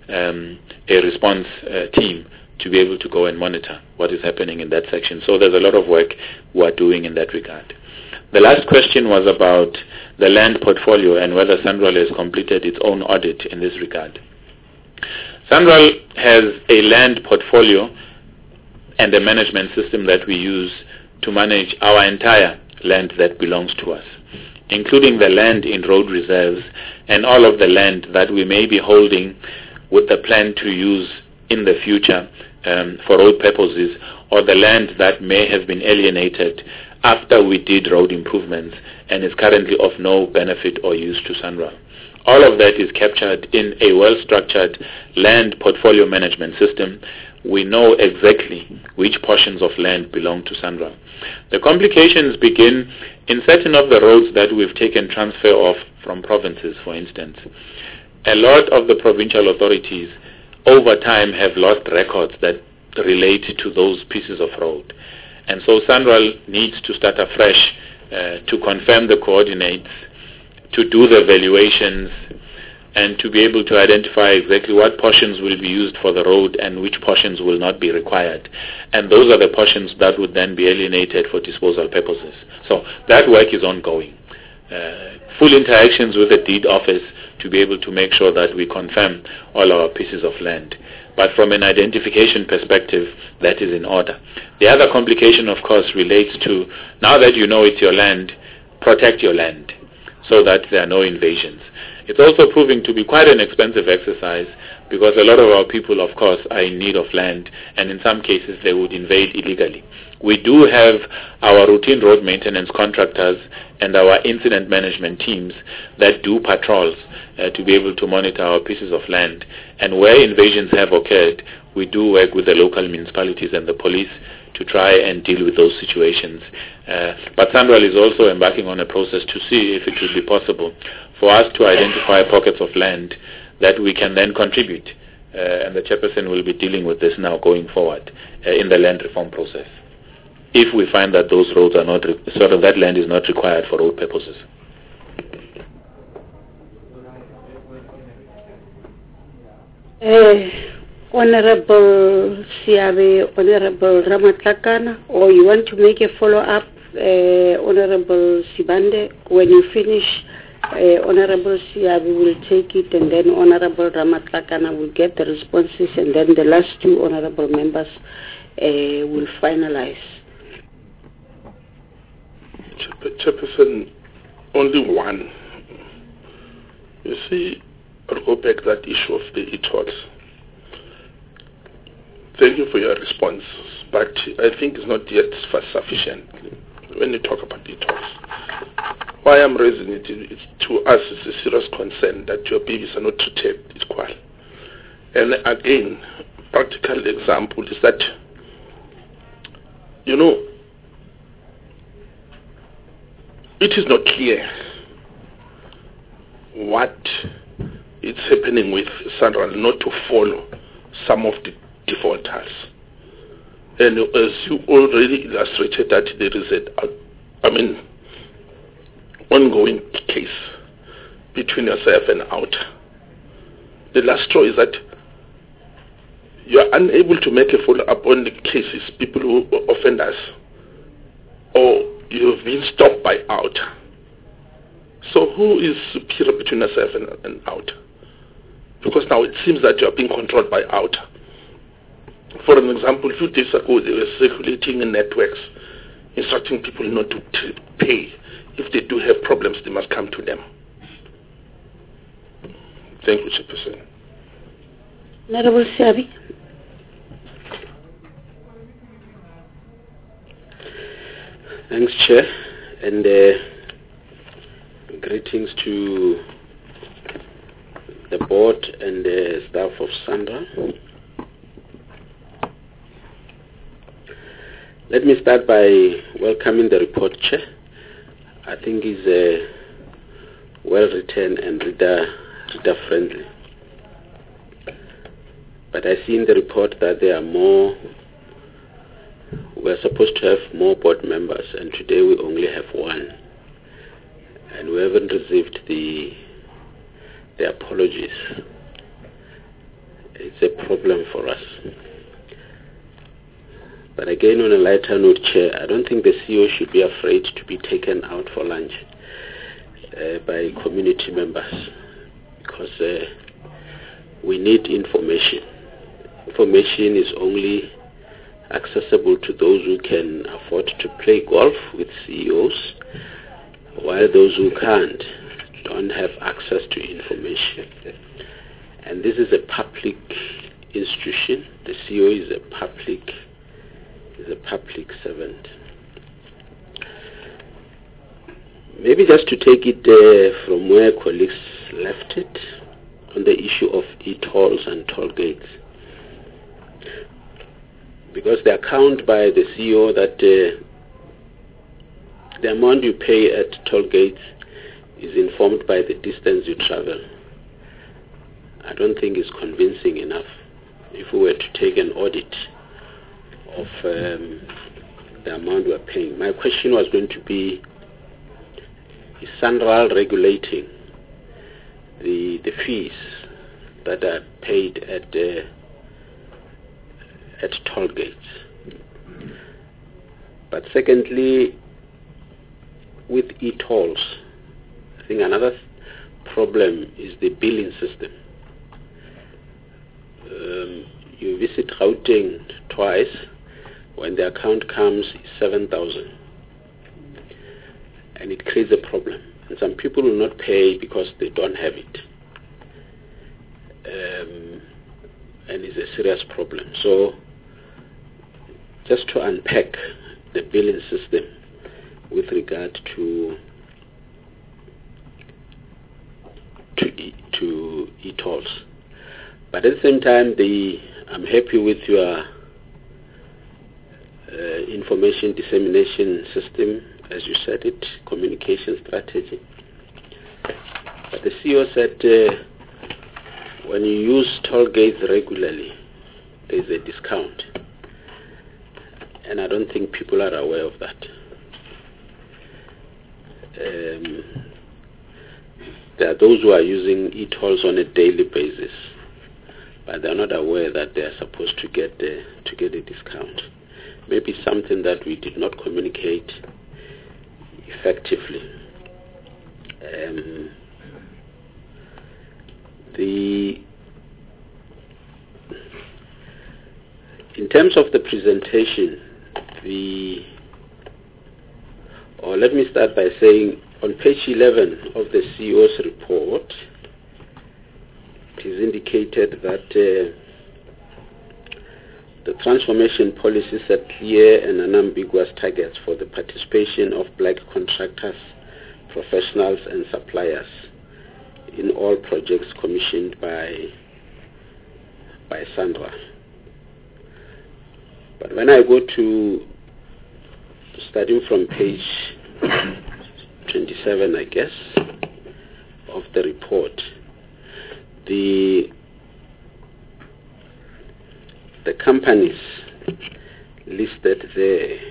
Speaker 4: a response team to be able to go and monitor what is happening in that section. So there's a lot of work we are doing in that regard. The last question was about the land portfolio and whether SANRAL has completed its own audit in this regard. SANRAL has a land portfolio and a management system that we use to manage our entire land that belongs to us, including the land in road reserves and all of the land that we may be holding with the plan to use in the future for road purposes, or the land that may have been alienated after we did road improvements and is currently of no benefit or use to SANRAL. All of that is captured in a well-structured land portfolio management system. We know exactly which portions of land belong to SANRAL. The complications begin in certain of the roads that we've taken transfer of from provinces, for instance. A lot of the provincial authorities over time have lost records that relate to those pieces of road. And so SANRAL needs to start afresh to confirm the coordinates, to do the valuations, and to be able to identify exactly what portions will be used for the road and which portions will not be required. And those are the portions that would then be alienated for disposal purposes. So that work is ongoing. Full interactions with the deed office to be able to make sure that we confirm all our pieces of land. But from an identification perspective, that is in order. The other complication, of course, relates to, now that you know it's your land, protect your land so that there are no invasions. It's also proving to be quite an expensive exercise because a lot of our people, of course, are in need of land, and in some cases they would invade illegally. We do have our routine road maintenance contractors and our incident management teams that do patrols to be able to monitor our pieces of land. And where invasions have occurred, we do work with the local municipalities and the police to try and deal with those situations. But SANRAL is also embarking on a process to see if it would be possible for us to identify pockets of land that we can then contribute. And the chairperson will be dealing with this now going forward in the land reform process, if we find that those roads are not, that land is not required for road purposes.
Speaker 1: Honorable Siabe, Honorable Ramatlakana, or you want to make a follow-up, Honorable Sibande, when you finish, Honorable Siabe will take it, and then Honorable Ramatlakana will get the responses, and then the last two honorable members will finalize.
Speaker 3: Chairperson, only one. You see, I'll go back to that issue of the e-tolls. Thank you for your response, but I think it's not yet sufficient when you talk about e-tolls. Why I'm raising it is, to us, it's a serious concern that your babies are not treated equal. And again, practical example is that, it is not clear what is happening with SANRAL not to follow some of the defaulters. And as you already illustrated that there is ongoing case between yourself and Outer. The last straw is that you are unable to make a follow-up on the cases, people who offend us, or you've been stopped by Outer. So who is superior between yourself and Outer? Because now it seems that you are being controlled by Outer. For an example, 2 days ago, they were circulating in networks, instructing people not to pay. If they do have problems, they must come to them. Thank you, Chairperson.
Speaker 1: Honorable Siabi.
Speaker 6: Thanks, Chair, and greetings to the board and the staff of SANRAL. Let me start by welcoming the report, Chair. I think it's well written and reader friendly. But I see in the report that there are more. We're supposed to have more board members, and today we only have 1. And we haven't received the apologies. It's a problem for us. But again, on a lighter note, Chair, I don't think the CEO should be afraid to be taken out for lunch by community members, because we need information. Information is only accessible to those who can afford to play golf with CEOs, while those who can't don't have access to information. And this is a public institution. The CEO is a public servant. Maybe just to take it from where colleagues left it, on the issue of e-tolls and toll gates. Because the account by the CEO that the amount you pay at toll gates is informed by the distance you travel, I don't think is convincing enough. If we were to take an audit of the amount we are paying. My question was going to be, is SANRAL regulating the fees that are paid at toll gates? But secondly, with e-tolls, I think another problem is the billing system. You visit Gauteng twice, when the account comes, it's 7,000. And it creates a problem. And some people will not pay because they don't have it. And it's a serious problem. So, just to unpack the billing system with regard to e-tolls. But at the same time, I'm happy with your information dissemination system, as you said it, communication strategy. But the CEO said when you use toll gates regularly, there's a discount. And I don't think people are aware of that. There are those who are using e-tolls on a daily basis, but they're not aware that they are supposed to get a discount. Maybe something that we did not communicate effectively. In terms of the presentation, let me start by saying on page 11 of the CEO's report, it is indicated that the transformation policy set clear and unambiguous targets for the participation of black contractors, professionals and suppliers in all projects commissioned by SANRAL. But when I go to, starting from page 27, I guess, of the report, the companies listed there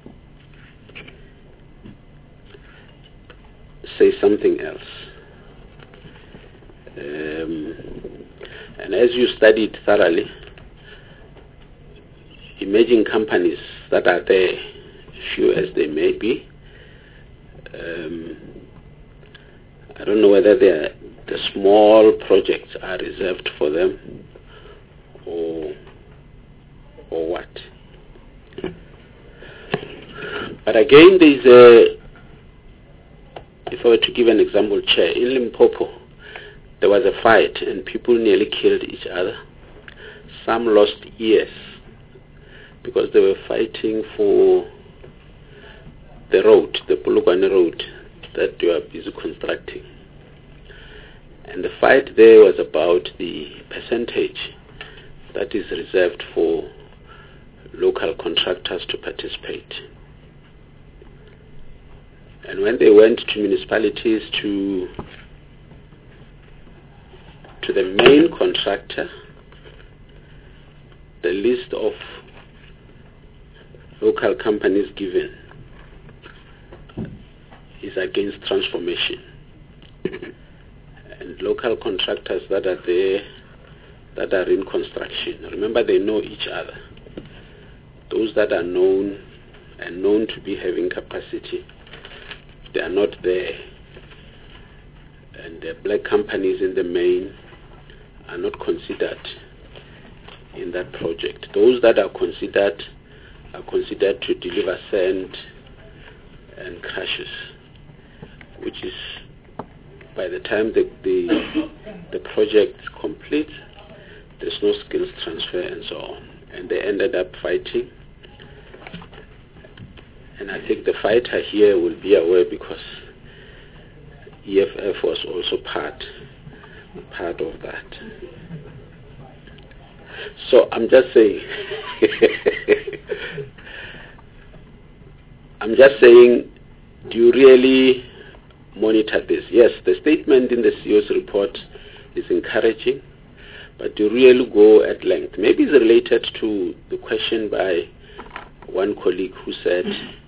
Speaker 6: say something else. And as you studied thoroughly, emerging companies that are there, few as they may be, I don't know whether the small projects are reserved for them or what. But again, if I were to give an example, Chair, in Limpopo, there was a fight and people nearly killed each other. Some lost ears because they were fighting for the road, the Polokwane road that they were busy constructing. And the fight there was about the percentage that is reserved for local contractors to participate. And when they went to municipalities to the main contractor, the list of local companies given is against transformation. And local contractors that are there, that are in construction, remember they know each other. Those that are known and known to be having capacity, they are not there. And the black companies in the main are not considered in that project. Those that are considered to deliver sand and crushes, which is by the time the project is complete, there's no skills transfer and so on. And they ended up fighting. And I think the fighter here will be aware because EFF was also part of that. So I'm just saying, do you really monitor this? Yes, the statement in the CEO's report is encouraging, but do you really go at length? Maybe it's related to the question by one colleague who said,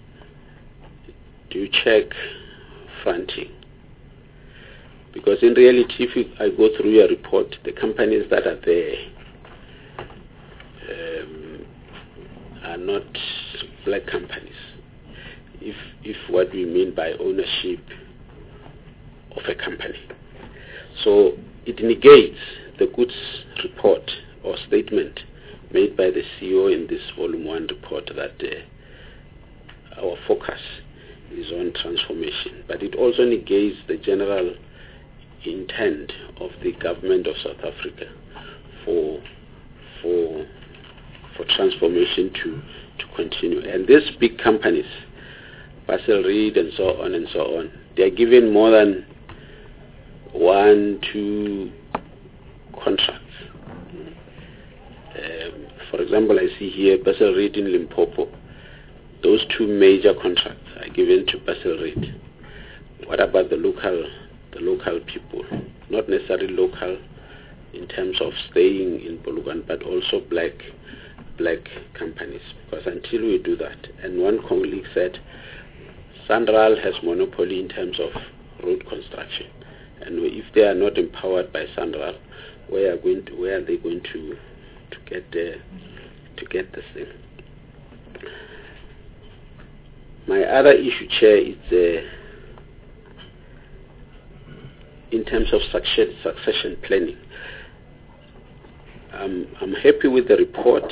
Speaker 6: do you check fronting? Because in reality, if I go through your report, the companies that are there are not black companies. If what we mean by ownership of a company. So it negates the goods report or statement made by the CEO in this volume 1 report that our focus is on transformation. But it also negates the general intent of the government of South Africa for transformation to continue. And these big companies, Bassel Reed and so on, they are given more than 1-2 contracts. For example, I see here Bassel Reed in Limpopo. Those 2 major contracts are given to Bassel Reed. What about the local people? Not necessarily local in terms of staying in Polokwane, but also black companies. Because until we do that, and one colleague said, Sanral has monopoly in terms of road construction, and if they are not empowered by Sanral, where are they going to get this thing? My other issue, Chair, is in terms of succession planning. I'm happy with the report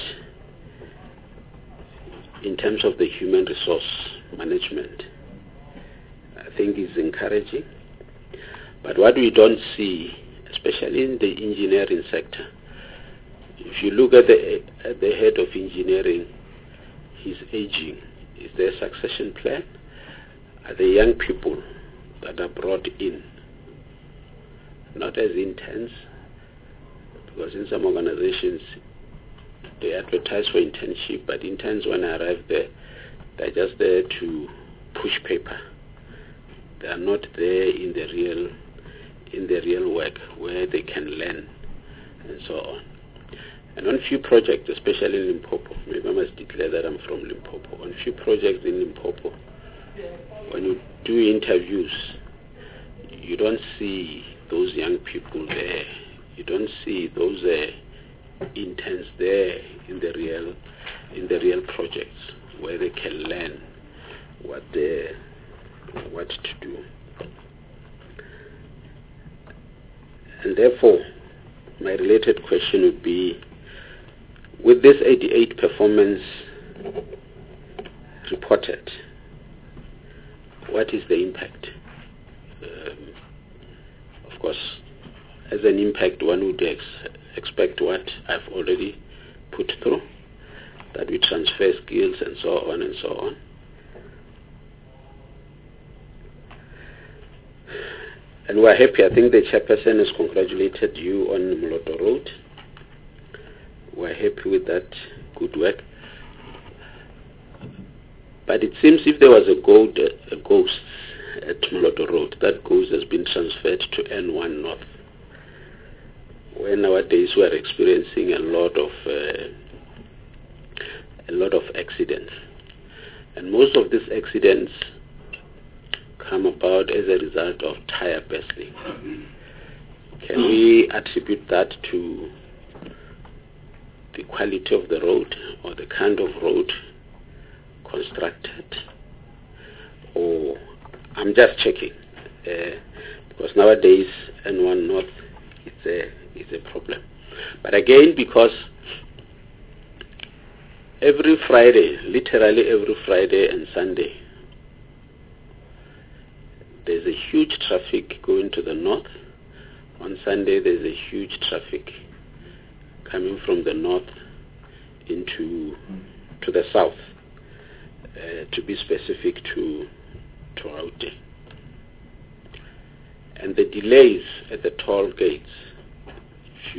Speaker 6: in terms of the human resource management. I think it's encouraging. But what we don't see, especially in the engineering sector, if you look at the head of engineering, he's aging. Is there a succession plan? Are the young people that are brought in not as interns? Because in some organizations, they advertise for internship, but interns, when I arrive there, they're just there to push paper. They are not there in the real work where they can learn and so on. And on few projects, especially in Limpopo, maybe I must declare that I'm from Limpopo. On few projects in Limpopo, when you do interviews, you don't see those young people there. You don't see those interns there in the real projects where they can learn what to do. And therefore, my related question would be, with this 88 performance reported, what is the impact? Of course, as an impact, one would expect what I've already put through, that we transfer skills and so on and so on. And we're happy. I think the chairperson has congratulated you on Moloto Road. We're happy with that good work. But it seems if there was a ghost at Moloto Road, that ghost has been transferred to N1 North, where nowadays we're experiencing a lot of accidents. And most of these accidents come about as a result of tire bursting. Can we attribute that to the quality of the road or the kind of road constructed? Or I'm just checking, because nowadays N1 North it's a problem. But again, because every Friday, literally every Friday and Sunday, there's a huge traffic going to the north. On Sunday, there's a huge traffic coming from the north to the south, to be specific to Gauteng. And the delays at the toll gates, if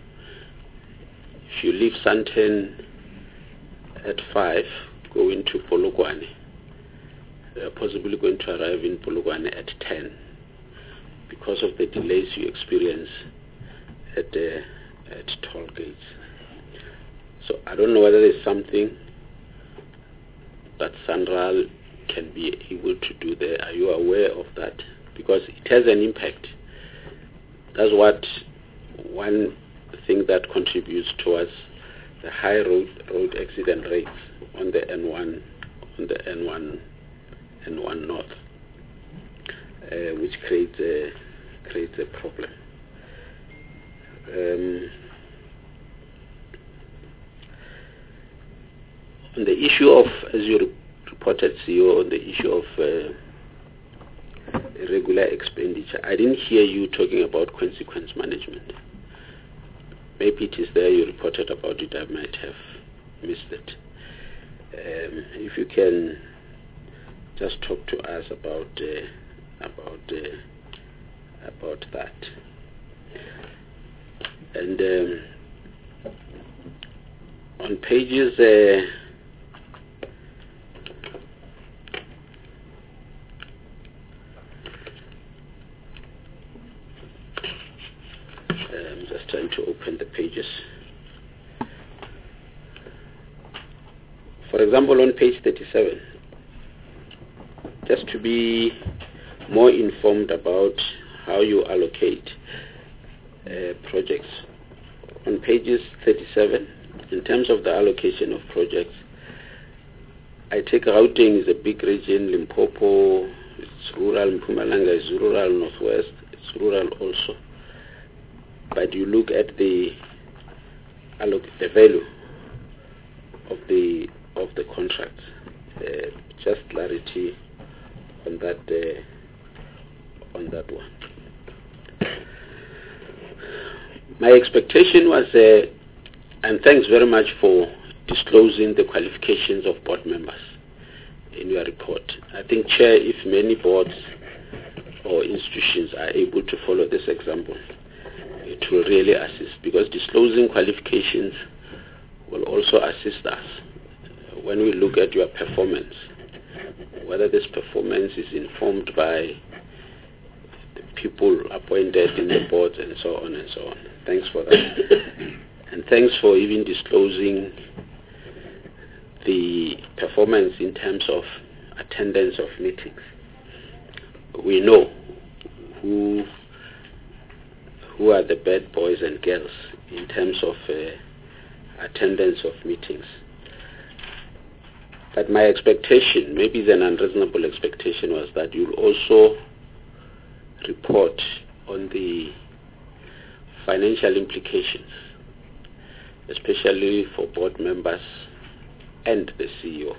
Speaker 6: you leave Sandton at 5, going to Polokwane, possibly going to arrive in Polokwane at 10 because of the delays you experience at toll gates. So I don't know whether there's something that SANRAL can be able to do there. Are you aware of that? Because it has an impact. That's what one thing that contributes towards the high road accident rates on the N1 North, which creates a problem. On the issue of, as you reported, CEO, on the issue of irregular expenditure, I didn't hear you talking about consequence management. Maybe it is there, you reported about it, I might have missed it. If you can just talk to us about that. And on pages I'm just trying to open the pages. For example, on page 37, just to be more informed about how you allocate projects. On pages 37, in terms of the allocation of projects, I take Gauteng is a big region, Limpopo, it's rural, Mpumalanga is rural, Northwest, it's rural also. But you look at the value of the contracts, just clarity on that one. My expectation was, and thanks very much for disclosing the qualifications of board members in your report. I think, Chair, if many boards or institutions are able to follow this example, it will really assist, because disclosing qualifications will also assist us when we look at your performance, whether this performance is informed by the people appointed in the boards and so on and so on. Thanks for that. And thanks for even disclosing the performance in terms of attendance of meetings. We know who are the bad boys and girls in terms of attendance of meetings. But my expectation, maybe it's an unreasonable expectation, was that you'll also report on the financial implications especially for board members and the CEO.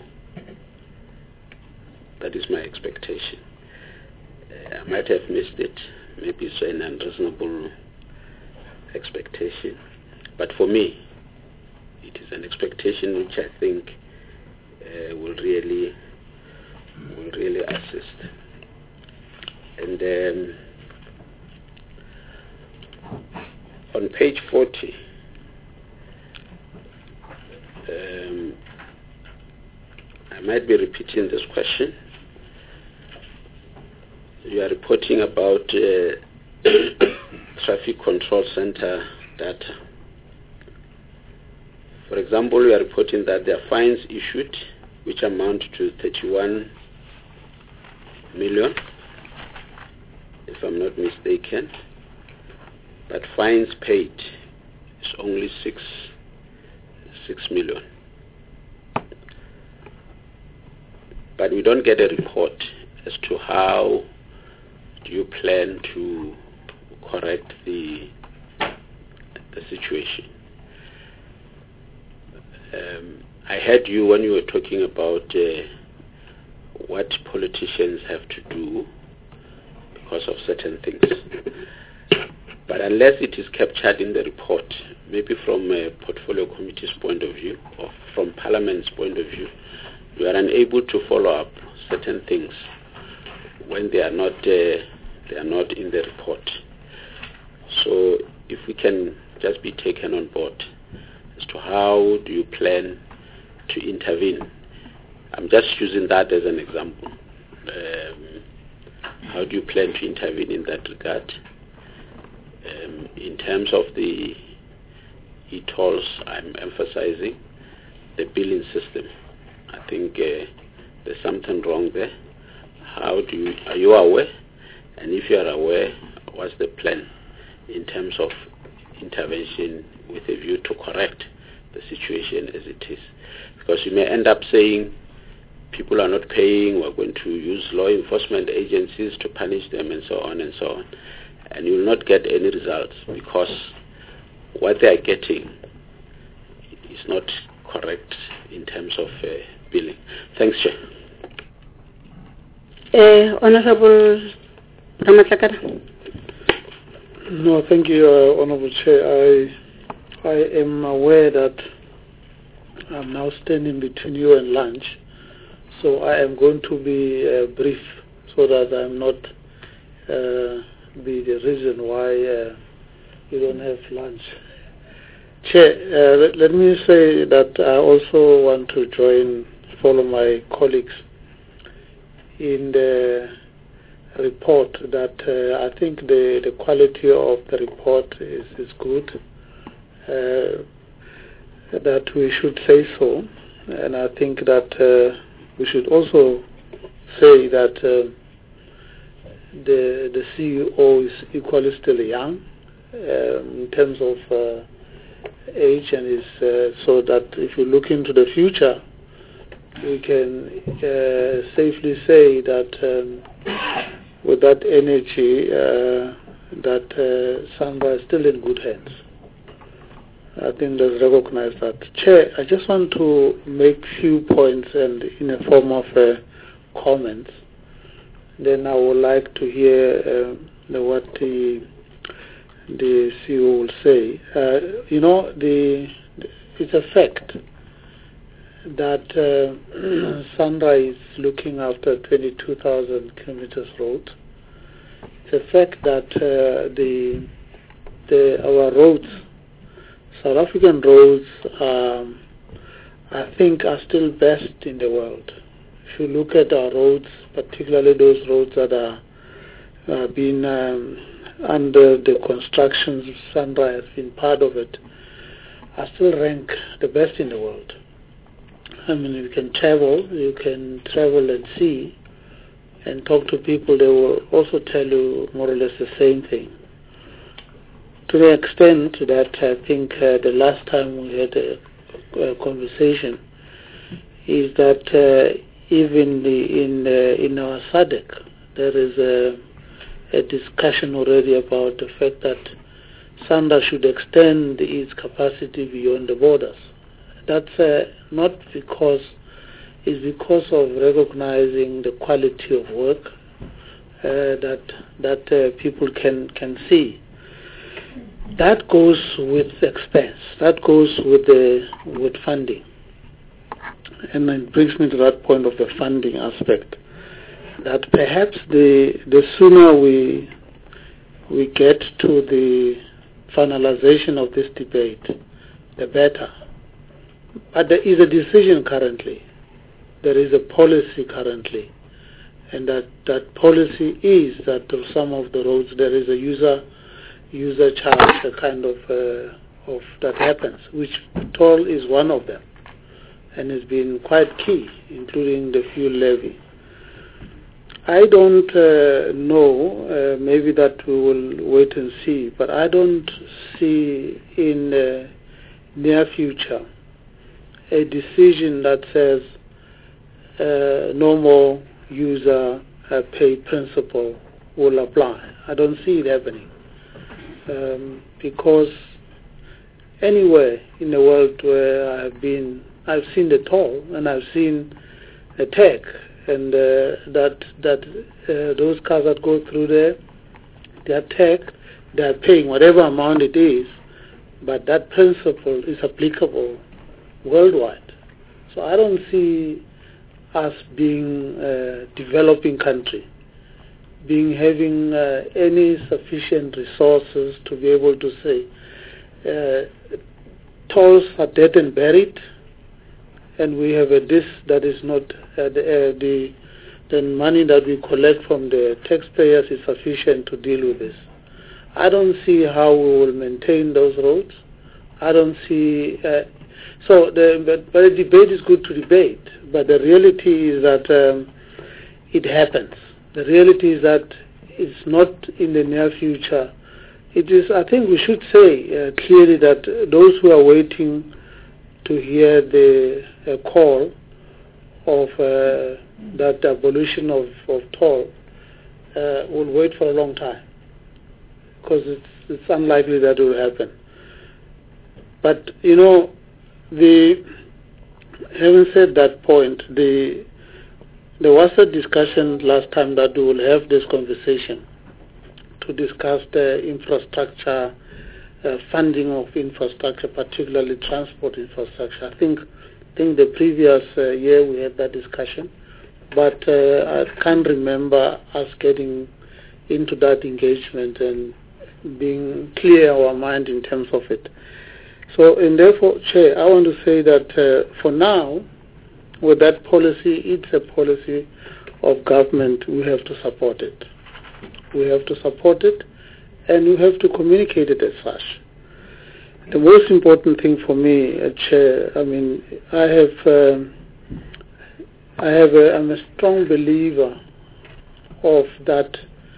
Speaker 6: That is my expectation. I might have missed it. Maybe it's an unreasonable expectation. But for me, it is an expectation which I think will really assist. And on page 40, I might be repeating this question. You are reporting about traffic control center data. For example, you are reporting that there are fines issued which amount to 31 million, if I'm not mistaken, but fines paid is only 6 million. But we don't get a report as to how do you plan to correct the situation. I heard you when you were talking about what politicians have to do because of certain things. But unless it is captured in the report, maybe from a portfolio committee's point of view or from Parliament's point of view, you are unable to follow up certain things when they are not in the report. So if we can just be taken on board as to how do you plan to intervene. I'm just using that as an example. How do you plan to intervene in that regard? In terms of the e-tolls, I'm emphasizing the billing system. I think there's something wrong there. Are you aware? And if you are aware, what's the plan in terms of intervention with a view to correct the situation as it is? Because you may end up saying people are not paying, we're going to use law enforcement agencies to punish them and so on and so on. And you will not get any results because what they are getting is not correct in terms of billing. Thanks, Chair.
Speaker 1: Honorable Ramatlakana.
Speaker 7: No, thank you, Honorable Chair. I am aware that I'm now standing between you and lunch, so I am going to be brief so that I'm not be the reason why you don't have lunch. Chair, let me say that I also want to follow my colleagues in the report that I think the quality of the report is good, that we should say so, and I think that we should also say that the CEO is equally still young in terms of age, and is so that if you look into the future, we can safely say that with that energy, that SANRA is still in good hands. I think let's recognize that. Chair, I just want to make few points and in a form of comments. Then I would like to hear what the CEO will say. It's a fact that SANRA is looking after 22,000 kilometers road. It's a fact that our roads, South African roads, I think are still best in the world. If you look at our roads, particularly those roads that are being under the construction, SANRA has been part of it, I still rank the best in the world. I mean, you can travel and see and talk to people, they will also tell you more or less the same thing. To the extent that I think the last time we had a conversation is that even in our SADC, there is a discussion already about the fact that SANRA should extend its capacity beyond the borders. That's not because, it's because of recognizing the quality of work that people can see. That goes with expense. That goes with funding, and it brings me to that point of the funding aspect. That perhaps the sooner we get to the finalization of this debate, the better. But there is a decision currently. There is a policy currently, and that policy is that to some of the roads there is a user charge, a kind of that happens, which toll is one of them, and has been quite key, including the fuel levy. I don't know, maybe that we will wait and see, but I don't see in the near future a decision that says no more user pay principle will apply. I don't see it happening. Because anywhere in the world where I've been, I've seen the toll and I've seen a tag, and those cars that go through there, they are tagged, they are paying whatever amount it is, but that principle is applicable worldwide. So I don't see us being a developing country, having any sufficient resources to be able to say tolls are dead and buried, and we have a this that is not the money that we collect from the taxpayers is sufficient to deal with this. I don't see how we will maintain those roads. I don't see. But the debate is good to debate, but the reality is that it happens. The reality is that it's not in the near future. It is. I think we should say clearly that those who are waiting to hear the call of that abolition of toll will wait for a long time, because it's unlikely that will happen. But having said that point, there was a discussion last time that we will have this conversation to discuss the infrastructure, funding of infrastructure, particularly transport infrastructure. I think the previous year we had that discussion, but I can't remember us getting into that engagement and being clear our mind in terms of it. So, and therefore, Chair, I want to say that for now, with that policy, it's a policy of government. We have to support it. We have to support it, and we have to communicate it as such. The most important thing for me, Chair, I mean, I'm a strong believer of that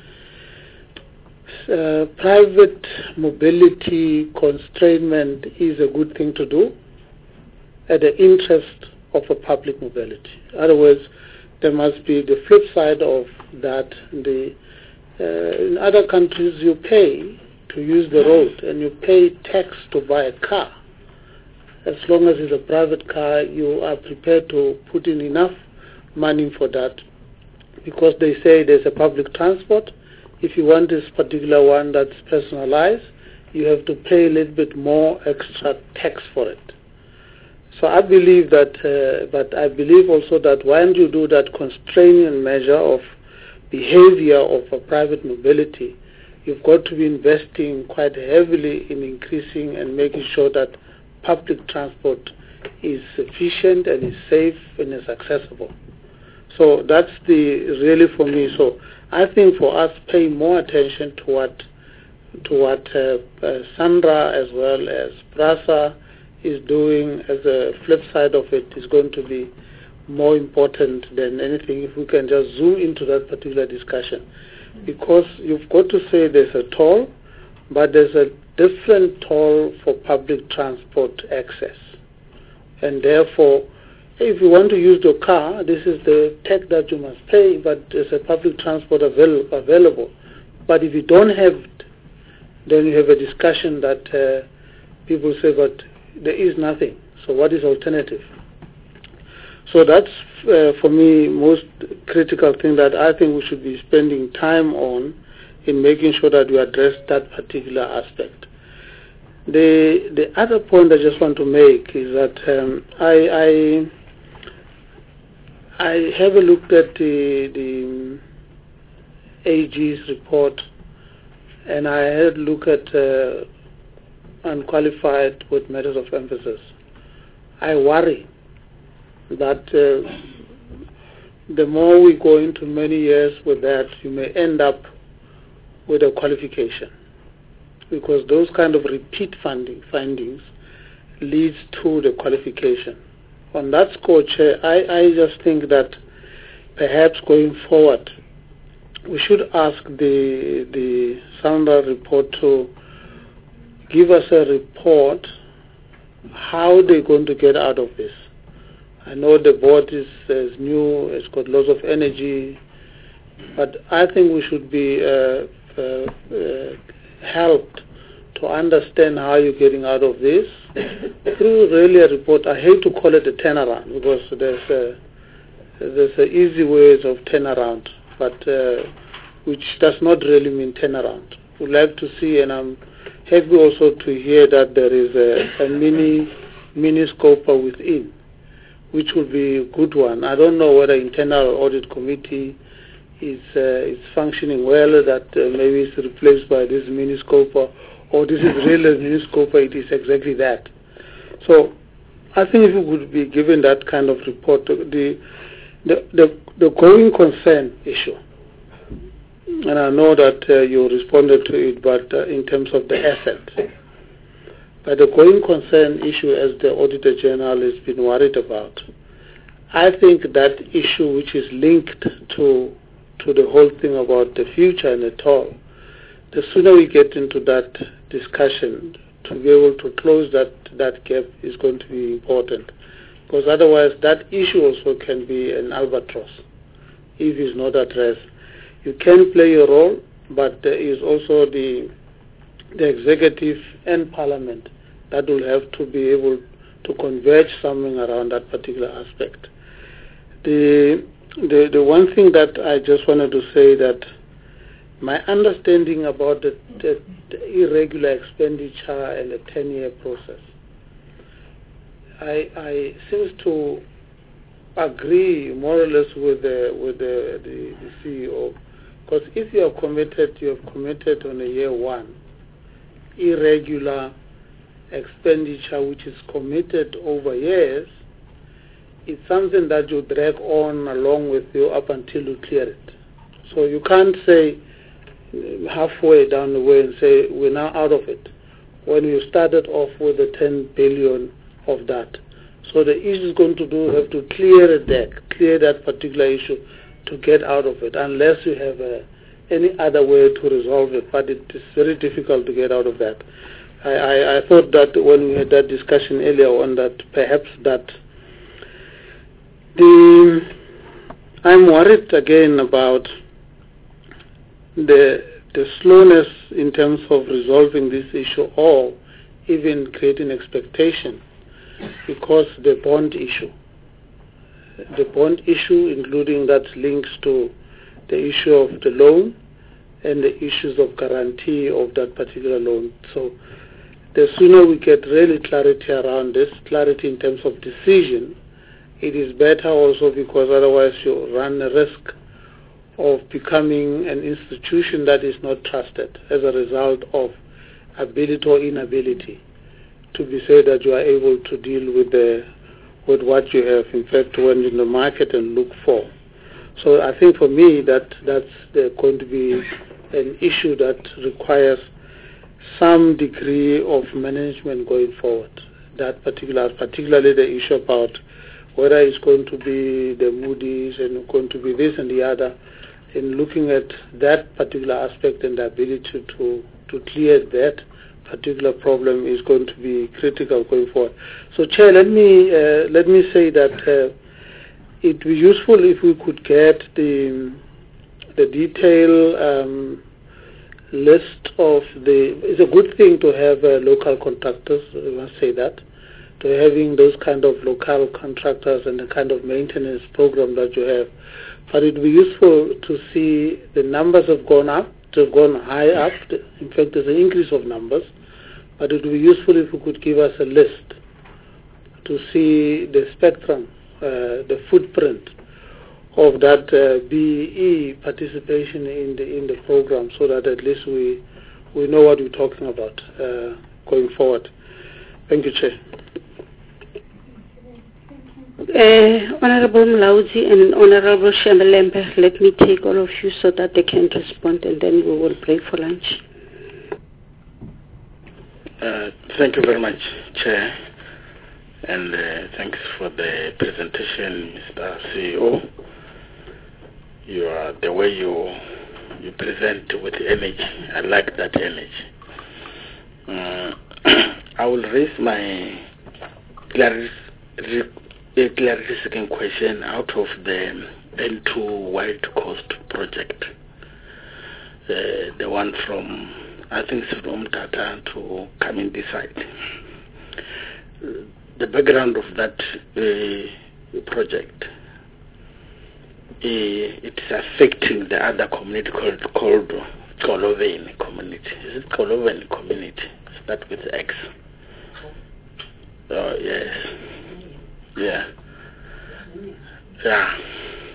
Speaker 7: private mobility constrainment is a good thing to do at the interest of a public mobility. In other words, there must be the flip side of that. In other countries, you pay to use the road, and you pay tax to buy a car. As long as it's a private car, you are prepared to put in enough money for that, because they say there's a public transport. If you want this particular one that's personalized, you have to pay a little bit more extra tax for it. So I believe that, but I believe also that when you do that constraining measure of behavior of a private mobility, you've got to be investing quite heavily in increasing and making sure that public transport is sufficient and is safe and is accessible. So that's really for me. So I think for us, paying more attention to what SANRA as well as PRASA is doing as a flip side of it is going to be more important than anything if we can just zoom into that particular discussion. Because you've got to say there's a toll, but there's a different toll for public transport access. And therefore, if you want to use your car, this is the tax that you must pay, but there's a public transport available. But if you don't have it, then you have a discussion that people say, but there is nothing. So what is alternative? So that's, for me, most critical thing that I think we should be spending time on in making sure that we address that particular aspect. The other point I just want to make is that I have a look at the AG's report, and I had a look at unqualified with matters of emphasis. I worry that the more we go into many years with that, you may end up with a qualification, because those kind of repeat findings leads to the qualification. On that score, Chair, I just think that perhaps going forward, we should ask the SANRA report to give us a report how they're going to get out of this. I know the board is new, it's got lots of energy, but I think we should be helped to understand how you're getting out of this through really a report. I hate to call it a turnaround, because there's easy ways of turnaround, but which does not really mean turnaround. We'd like to see, and I'm happy also to hear that there is a mini scoper within, which would be a good one. I don't know whether internal audit committee is functioning well, that maybe it's replaced by this mini scoper, or this is really a mini scoper, it is exactly that. So I think if we could be given that kind of report, the going concern issue, and I know that you responded to it, but in terms of the asset. But the going concern issue, as the Auditor General has been worried about, I think that issue, which is linked to the whole thing about the future and the toll, the sooner we get into that discussion to be able to close that gap is going to be important. Because otherwise that issue also can be an albatross if it's not addressed. You can play a role, but there is also the executive and parliament that will have to be able to converge something around that particular aspect. The one thing that I just wanted to say, that my understanding about the irregular expenditure and the 10-year process, I seems to agree more or less with the CEO, because if you have committed on a year one irregular expenditure which is committed over years, it's something that you drag on along with you up until you clear it. So you can't say halfway down the way and say we're now out of it, when you started off with the 10 billion of that. So the issue is going to have to clear that particular issue to get out of it, unless you have any other way to resolve it. But it is very difficult to get out of that. I thought that when we had that discussion earlier on, that perhaps that I'm worried again about the slowness in terms of resolving this issue, or even creating expectation, because the bond issue, including that links to the issue of the loan and the issues of guarantee of that particular loan. So the sooner we get really clarity around this, clarity in terms of decision, it is better also, because otherwise you run a risk of becoming an institution that is not trusted as a result of ability or inability to be said that you are able to deal with what you have, in fact, went in the market and look for. So I think for me that's going to be an issue that requires some degree of management going forward. That particularly the issue about whether it's going to be the Moody's and going to be this and the other, in looking at that particular aspect and the ability to clear that particular problem is going to be critical going forward. So, Chair, let me say that it would be useful if we could get the detailed list of it's a good thing to have local contractors, I must say that, to having those kind of local contractors and the kind of maintenance program that you have. But it would be useful to see the numbers have gone up, they've gone high up. In fact, there's an increase of numbers. But it would be useful if you could give us a list to see the spectrum, the footprint of that BEE participation in the program, so that at least we know what we're talking about going forward. Thank you, Chair.
Speaker 1: Honorable Mlaudzi and Honorable Shemalembe, let me take all of you so that they can respond, and then we will break for lunch.
Speaker 6: Thank you very much, Chair, and thanks for the presentation, Mr. CEO. The way you present with energy, I like that energy. I will raise my clarification question out of the N2 White Coast project, the one from, I think it's from Tata to Kamindi side. The background of that project, it's affecting the other community called Koloveni community. Is it Koloveni community? Start with X. Oh, yes. Yeah. Yeah.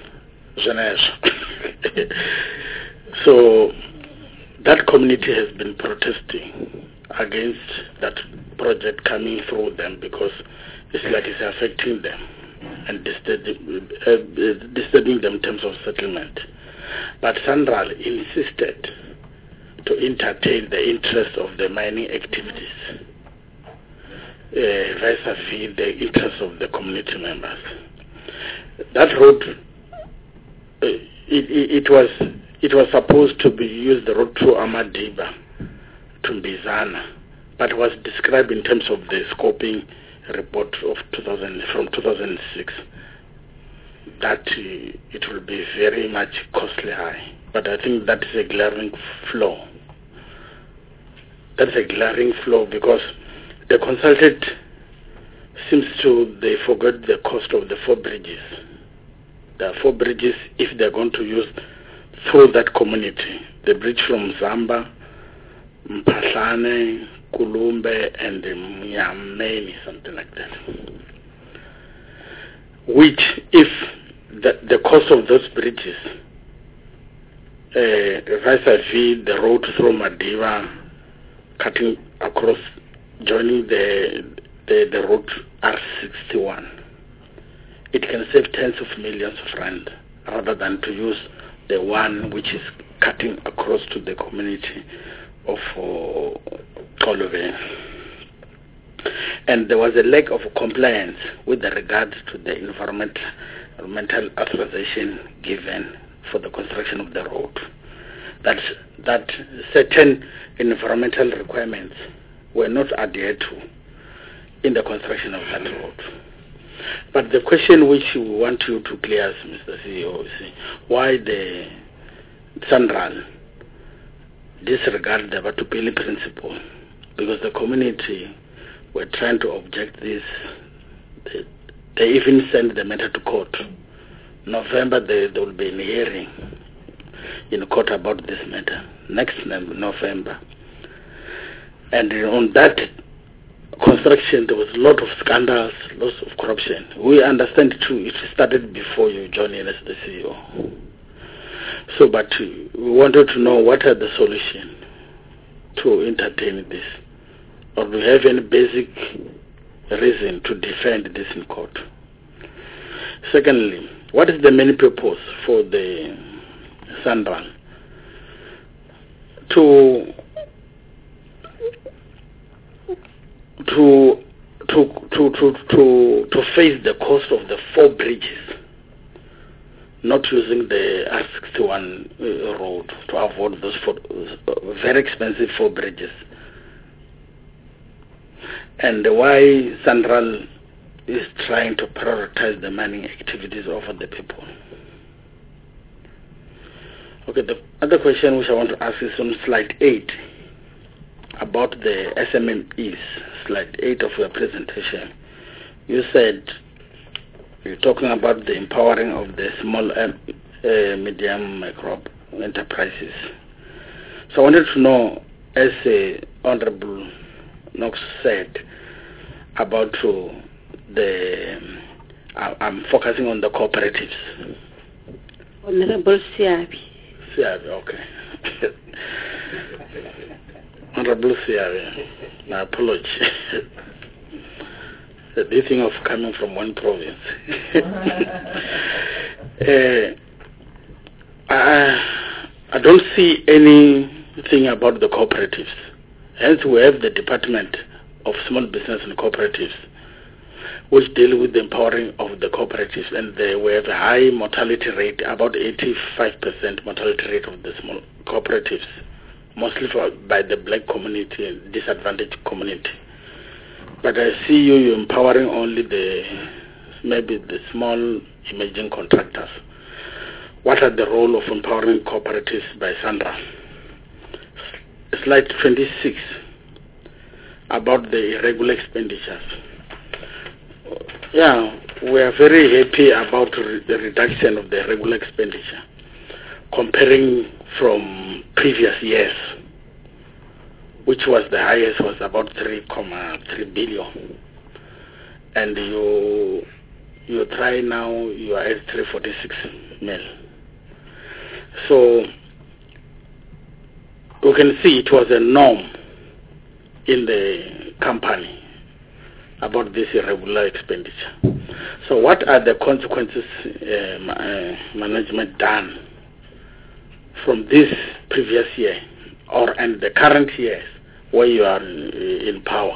Speaker 6: Jeunesse. So that community has been protesting against that project coming through them because it's like it's affecting them and disturbing them in terms of settlement. But Sanral insisted to entertain the interest of the mining activities vis-a-vis the interests of the community members. That road, it was supposed to be used, the road through Amadiba to Mbizana, but was described in terms of the scoping report of from 2006 that it will be very much costly high. But I think that is a glaring flaw. That's a glaring flaw because the consultant seems they forgot the cost of the 4 bridges. There are 4 bridges if they're going to use through that community. The bridge from Zamba, Mpahlane, Kulumbe, and Mnyameni, something like that. Which, if the cost of those bridges, vis-a-vis the road through Madiba, cutting across, joining the road R61, it can save tens of millions of rand rather than to use the one which is cutting across to the community of Koloveni. And there was a lack of compliance with regard to the environmental authorization given for the construction of the road. That certain environmental requirements were not adhered to in the construction of that road. But the question which we want you to clear, Mr. CEO, is why the Sanral disregard the Batupili principle, because the community were trying to object this. They even sent the matter to court. November there will be a hearing in court about this matter, next November. And on that construction there was a lot of scandals, lots of corruption. We understand too it started before you joined in as the CEO. So, but we wanted to know what are the solutions to entertain this, or do we have any basic reason to defend this in court? Secondly, what is the main purpose for the Sanral? To face the cost of the 4 bridges, not using the R61 road to avoid those very expensive 4 bridges. And why Sanral is trying to prioritize the mining activities over the people. Okay, the other question which I want to ask is on slide 8 about the SMMEs, slide 8 of your presentation. You said you're talking about the empowering of the small medium micro enterprises. So I wanted to know, as Honorable Knox said, about I'm focusing on the cooperatives.
Speaker 1: Honorable Siabi.
Speaker 6: Siabi, okay. Honorable Siabi, my apology. The thing of coming from one province. I don't see anything about the cooperatives. Hence, we have the Department of Small Business and Cooperatives, which deal with the empowering of the cooperatives, and we have a high mortality rate, about 85% mortality rate of the small cooperatives, mostly by the black community and disadvantaged community. But I see you empowering only maybe the small emerging contractors. What are the role of empowering cooperatives by Sandra? Slide 26, about the irregular expenditures. Yeah, we are very happy about the reduction of the irregular expenditure, comparing from previous years, which was the highest, was about 3.3 billion. And you try now, you are at 346 mil. So you can see it was a norm in the company about this irregular expenditure. So what are the consequences management done from this previous year and the current years where you are in power?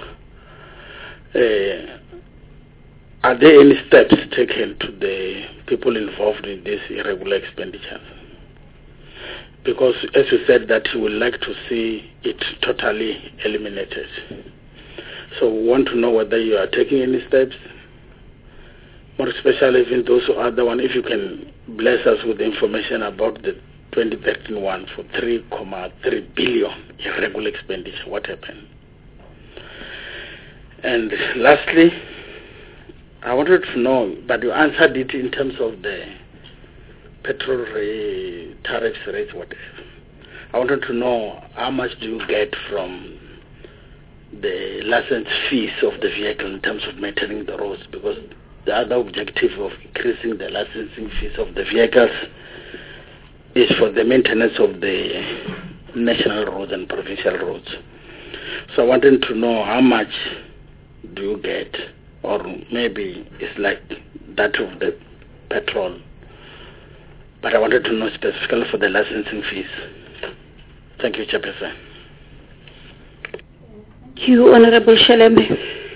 Speaker 6: Are there any steps taken to the people involved in this irregular expenditures? Because as you said that you would like to see it totally eliminated. So we want to know whether you are taking any steps, more especially even those other one, if you can bless us with information about the 2013 one for 3.3 billion irregular expenditure. What happened? And lastly, I wanted to know, but you answered it in terms of the petrol tariffs rates, whatever. I wanted to know how much do you get from the license fees of the vehicle in terms of maintaining the roads, because the other objective of increasing the licensing fees of the vehicles is for the maintenance of the national roads and provincial roads. So I wanted to know how much do you get, or maybe it's like that of the petrol, but I wanted to know specifically for the licensing fees. Thank you, Chairperson.
Speaker 1: Thank you, Honorable Shelembe.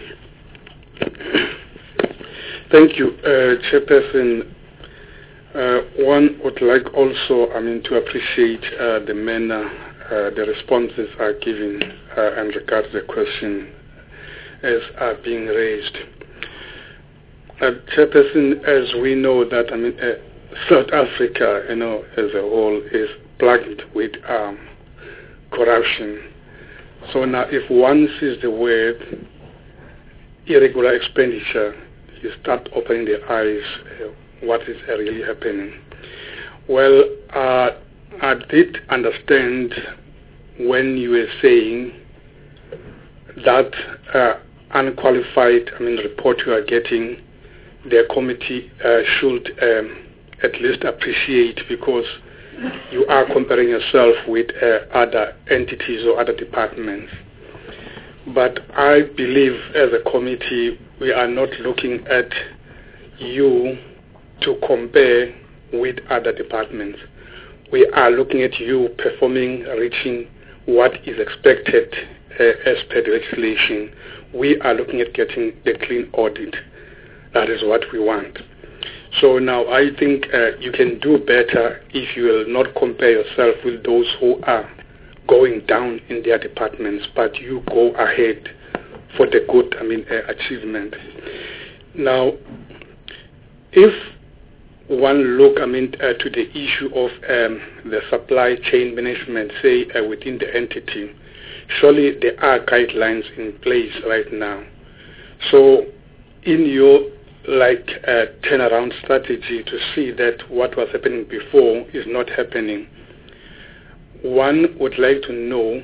Speaker 3: Thank you, Chairperson. One would like also, to appreciate the manner the responses are given in regard to the question as are being raised. Chairperson, as we know that South Africa, as a whole, is plagued with corruption. So now, if one sees the word irregular expenditure, you start opening the eyes. What is really happening? Well, I did understand when you were saying that unqualified report you are getting, the committee should at least appreciate, because you are comparing yourself with other entities or other departments. But I believe as a committee we are not looking at you to compare with other departments. We are looking at you performing, reaching what is expected as per the legislation. We are looking at getting the clean audit. That is what we want. So now I think you can do better if you will not compare yourself with those who are going down in their departments, but you go ahead for the good achievement. Now, if
Speaker 8: one look, to the issue of the supply chain management, say, within the entity, surely there are guidelines in place right now. So in your turnaround strategy to see that what was happening before is not happening, one would like to know,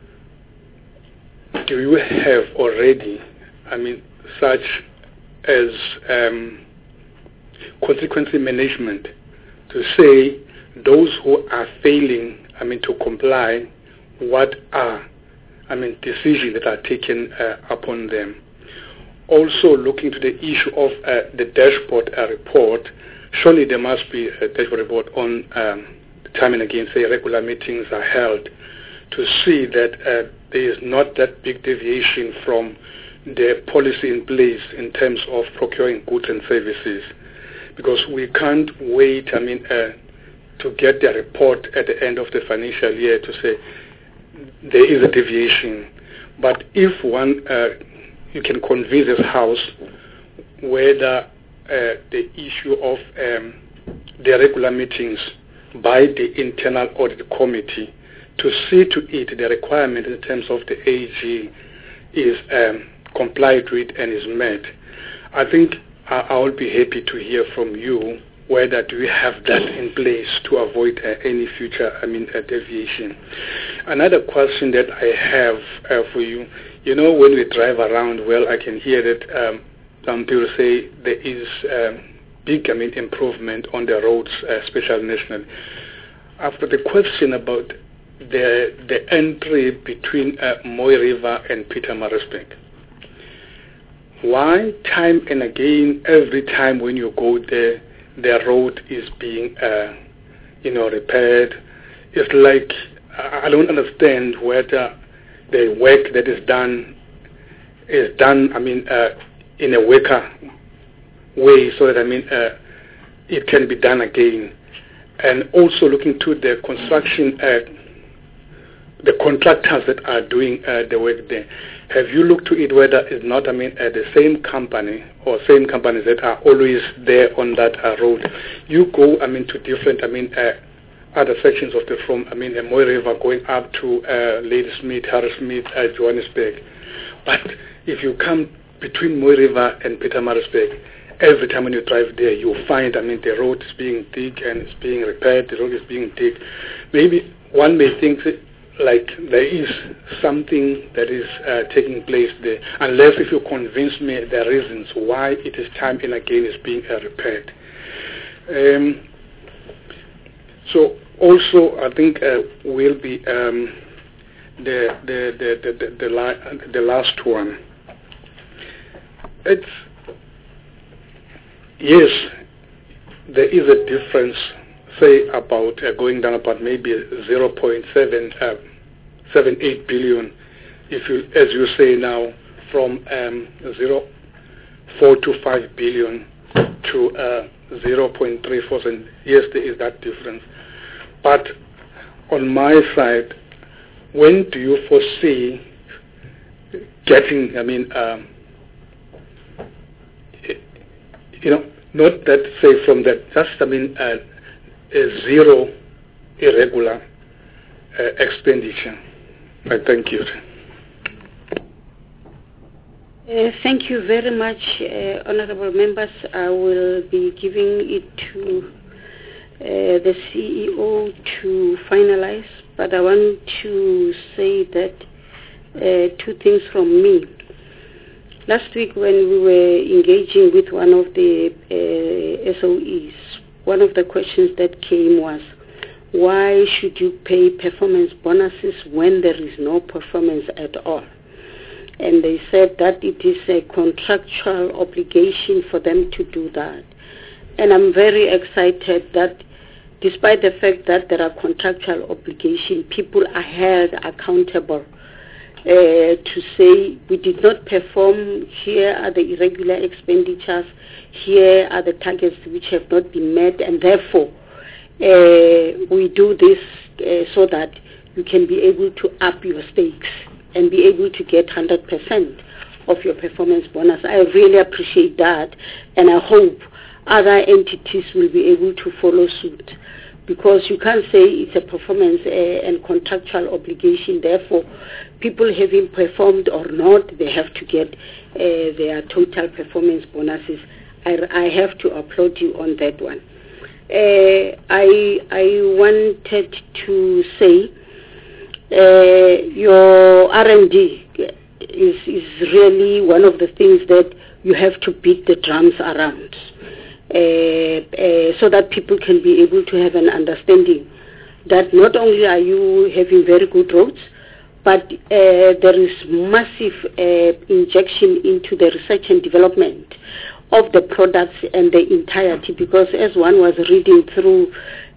Speaker 8: do you have already, such as consequence management to say those who are failing, to comply, what are, decisions that are taken upon them? Also looking to the issue of the dashboard report, surely there must be a dashboard report on time and again, say regular meetings are held to see that there is not that big deviation from the policy in place in terms of procuring goods and services. Because we can't wait, to get the report at the end of the financial year to say there is a deviation. But if one, you can convince this House whether the issue of the regular meetings by the internal audit committee to see to it the requirement in terms of the AG is complied with and is met. I think I will be happy to hear from you whether do we have that in place to avoid any future deviation. Another question that I have for you, when we drive around, well, I can hear that some people say there is big improvement on the roads, especially national. After the question about the entry between Mooi River and Pietermaritzburg, why time and again, every time when you go there, the road is being, repaired? It's like, I don't understand whether the work that is done, in a weaker way so that, it can be done again. And also looking to the construction, the contractors that are doing the work there. Have you looked to it whether it's not, the same company or same companies that are always there on that road? You go, to different, other sections of the from, the Mooi River going up to Ladysmith, Harrismith, Johannesburg. But if you come between Mooi River and Pietermaritzburg, every time when you drive there, you find, the road is being dig and it's being repaired, the road is being dig. Maybe one may think like there is something that is taking place there, unless if you convince me the reasons why it is time and again is being repaired. So also I think will be the last one. It's yes, there is a difference, say about going down about maybe 0.78 billion, if you, as you say now, from 0.425 billion to 0.34. And yes, there is that difference. But on my side, when do you foresee getting? Not that say from that, just a zero irregular expenditure. I thank you.
Speaker 1: Thank you very much, honorable members. I will be giving it to the CEO to finalize, but I want to say that two things from me. Last week when we were engaging with one of the SOEs, one of the questions that came was, why should you pay performance bonuses when there is no performance at all? And they said that it is a contractual obligation for them to do that. And I'm very excited that despite the fact that there are contractual obligations, people are held accountable to say we did not perform, here are the irregular expenditures, here are the targets which have not been met, and therefore we do this so that you can be able to up your stakes and be able to get 100% of your performance bonus. I really appreciate that, and I hope other entities will be able to follow suit. Because you can't say it's a performance and contractual obligation, therefore people having performed or not, they have to get their total performance bonuses. I have to applaud you on that one. I wanted to say your R&D is really one of the things that you have to beat the drums around. So that people can be able to have an understanding that not only are you having very good roads, but there is massive injection into the research and development of the products and the entirety, because as one was reading through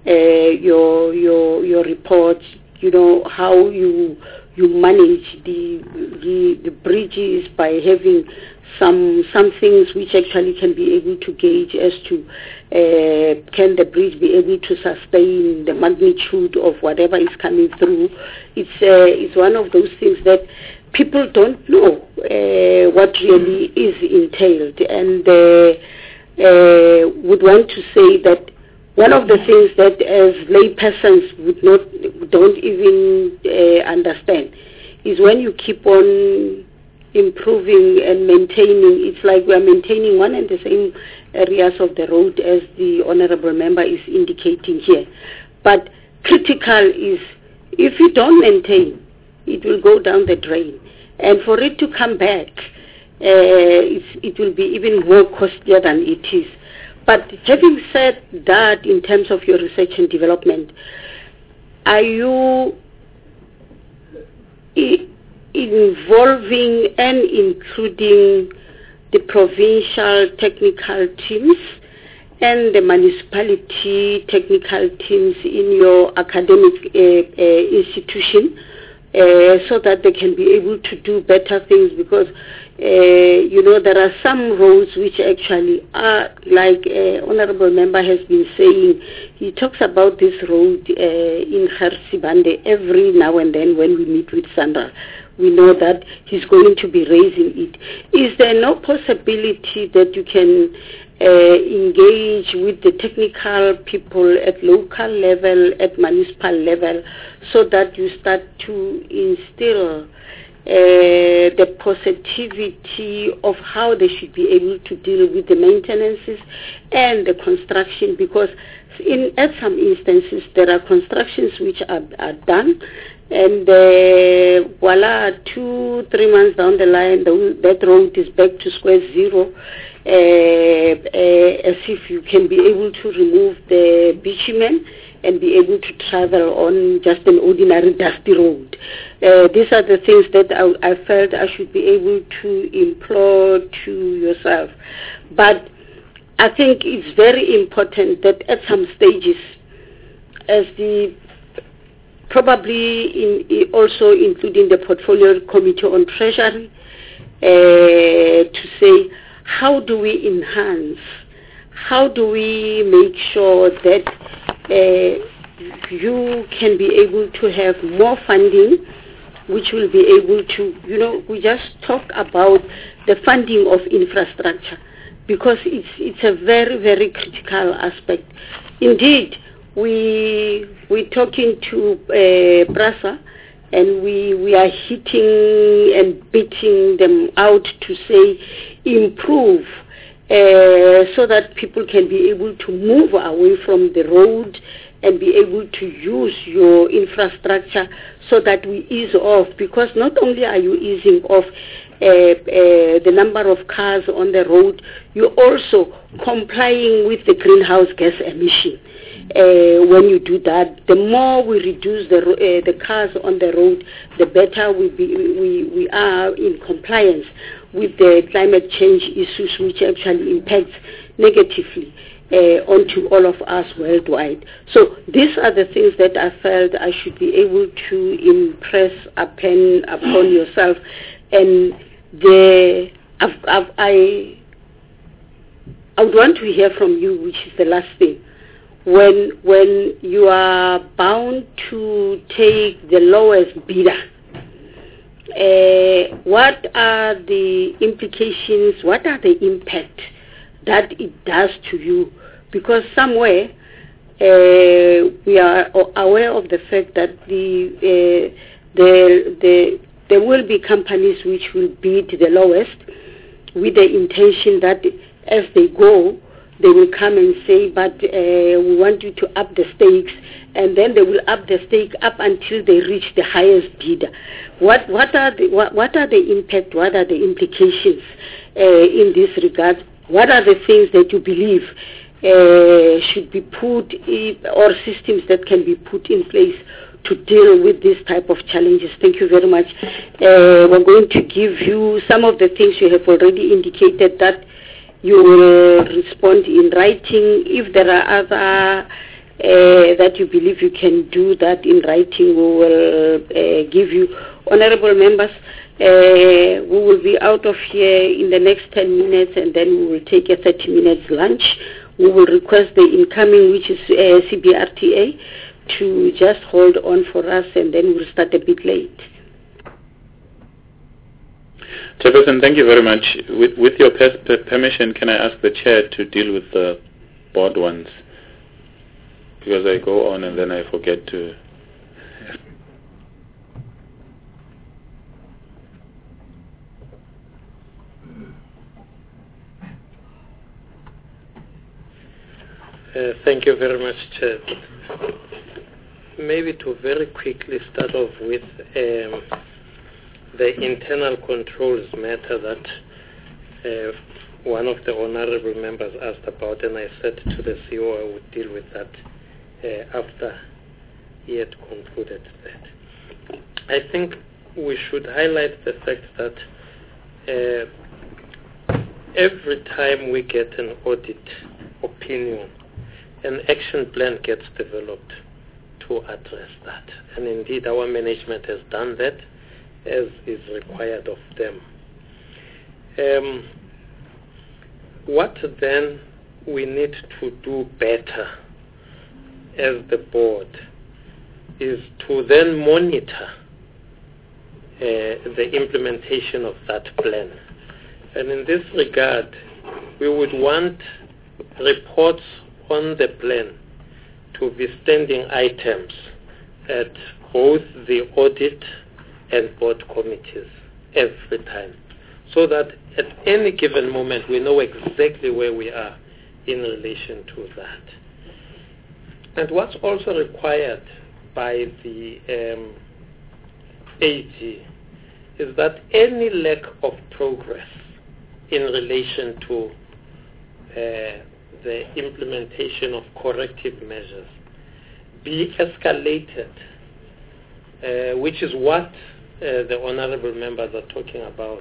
Speaker 1: your report, you know how you manage the bridges by having some things which actually can be able to gauge as to can the bridge be able to sustain the magnitude of whatever is coming through. It's one of those things that people don't know what really is entailed, and would want to say that one of the things that as laypersons don't even understand is when you keep on improving and maintaining, it's like we are maintaining one and the same areas of the road as the honorable member is indicating here. But critical is if you don't maintain, it will go down the drain. And for it to come back, it will be even more costlier than it is. But having said that, in terms of your research and development, are you involving and including the provincial technical teams and the municipality technical teams in your academic institution so that they can be able to do better things? Because there are some roads which actually are, like Honorable Member has been saying, he talks about this road in Gersibande every now and then when we meet with Sandra. We know that he's going to be raising it. Is there no possibility that you can engage with the technical people at local level, at municipal level, so that you start to instill the positivity of how they should be able to deal with the maintenances and the construction? Because at some instances there are constructions which are done, and voila, 2-3 months down the line, that road is back to square zero, as if you can be able to remove the bitumen and be able to travel on just an ordinary dusty road. These are the things that I felt I should be able to implore to yourself. But I think it's very important that at some stages, as the probably also including the portfolio committee on treasury, to say how do we enhance, how do we make sure that you can be able to have more funding, which will be able to, we just talk about the funding of infrastructure, because it's a very, very critical aspect. Indeed, we're talking to PRASA, and we are hitting and beating them out to say improve, so that people can be able to move away from the road and be able to use your infrastructure so that we ease off. Because not only are you easing off the number of cars on the road, you're also complying with the greenhouse gas emission. When you do that, the more we reduce the cars on the road, the better we are in compliance with the climate change issues, which actually impacts negatively onto all of us worldwide. So these are the things that I felt I should be able to impress upon yourself. And I would want to hear from you, which is the last thing. When you are bound to take the lowest bidder, what are the implications, what are the impact that it does to you, because somewhere we are aware of the fact that there will be companies which will bid the lowest with the intention that as they go, they will come and say, but we want you to up the stakes, and then they will up the stake up until they reach the highest bidder. What are the impact? What are the implications in this regard? What are the things that you believe should be put or systems that can be put in place to deal with this type of challenges? Thank you very much. We're going to give you some of the things you have already indicated that you will respond in writing. If there are other that you believe you can do that in writing, we will give you. Honorable members, we will be out of here in the next 10 minutes, and then we will take a 30 minutes lunch. We will request the incoming, which is CBRTA, to just hold on for us, and then we'll start a bit late.
Speaker 4: Chairperson, thank you very much. With your permission, can I ask the chair to deal with the board ones? Because I go on and then I forget to...
Speaker 9: Thank you very much, Chair. Maybe to very quickly start off with the internal controls matter that one of the honorable members asked about, and I said to the CEO I would deal with that after he had concluded that. I think we should highlight the fact that every time we get an audit opinion, an action plan gets developed to address that. And indeed, our management has done that as is required of them. What then we need to do better as the board is to then monitor the implementation of that plan. And in this regard, we would want reports on the plan to be standing items at both the audit and board committees every time, so that at any given moment we know exactly where we are in relation to that. And what's also required by the AG is that any lack of progress in relation to the implementation of corrective measures be escalated, which is what the honorable members are talking about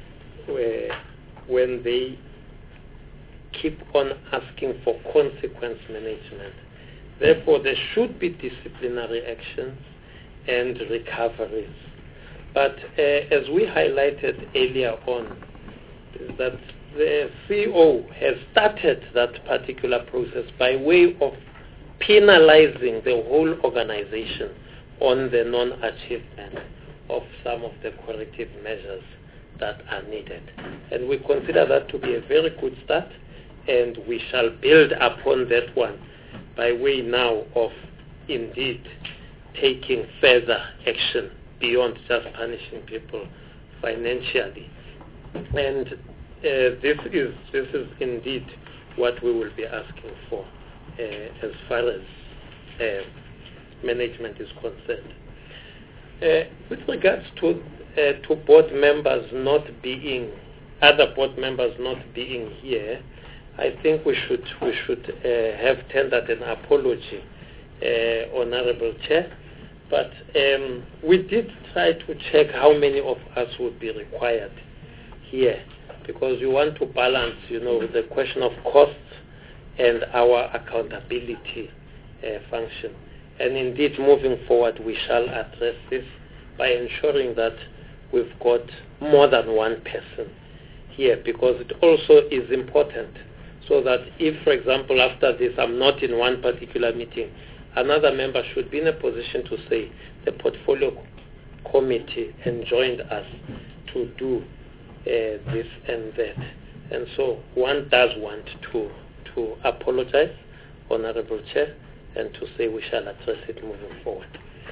Speaker 9: when they keep on asking for consequence management. Therefore, there should be disciplinary actions and recoveries. But as we highlighted earlier on, that the CEO has started that particular process by way of penalizing the whole organization on the non-achievement of some of the corrective measures that are needed. And we consider that to be a very good start, and we shall build upon that one by way now of indeed taking further action beyond just punishing people financially. And this is indeed what we will be asking for as far as management is concerned. With regards to board members not being, other board members not being here, I think we should have tendered an apology, Honorable Chair. But we did try to check how many of us would be required here, because we want to balance, the question of costs and our accountability function. And indeed, moving forward, we shall address this by ensuring that we've got more than one person here, because it also is important, so that if, for example, after this I'm not in one particular meeting, another member should be in a position to say the portfolio committee enjoined us to do this and that. And so one does want to apologize, Honorable Chair, and to say we shall address it moving forward.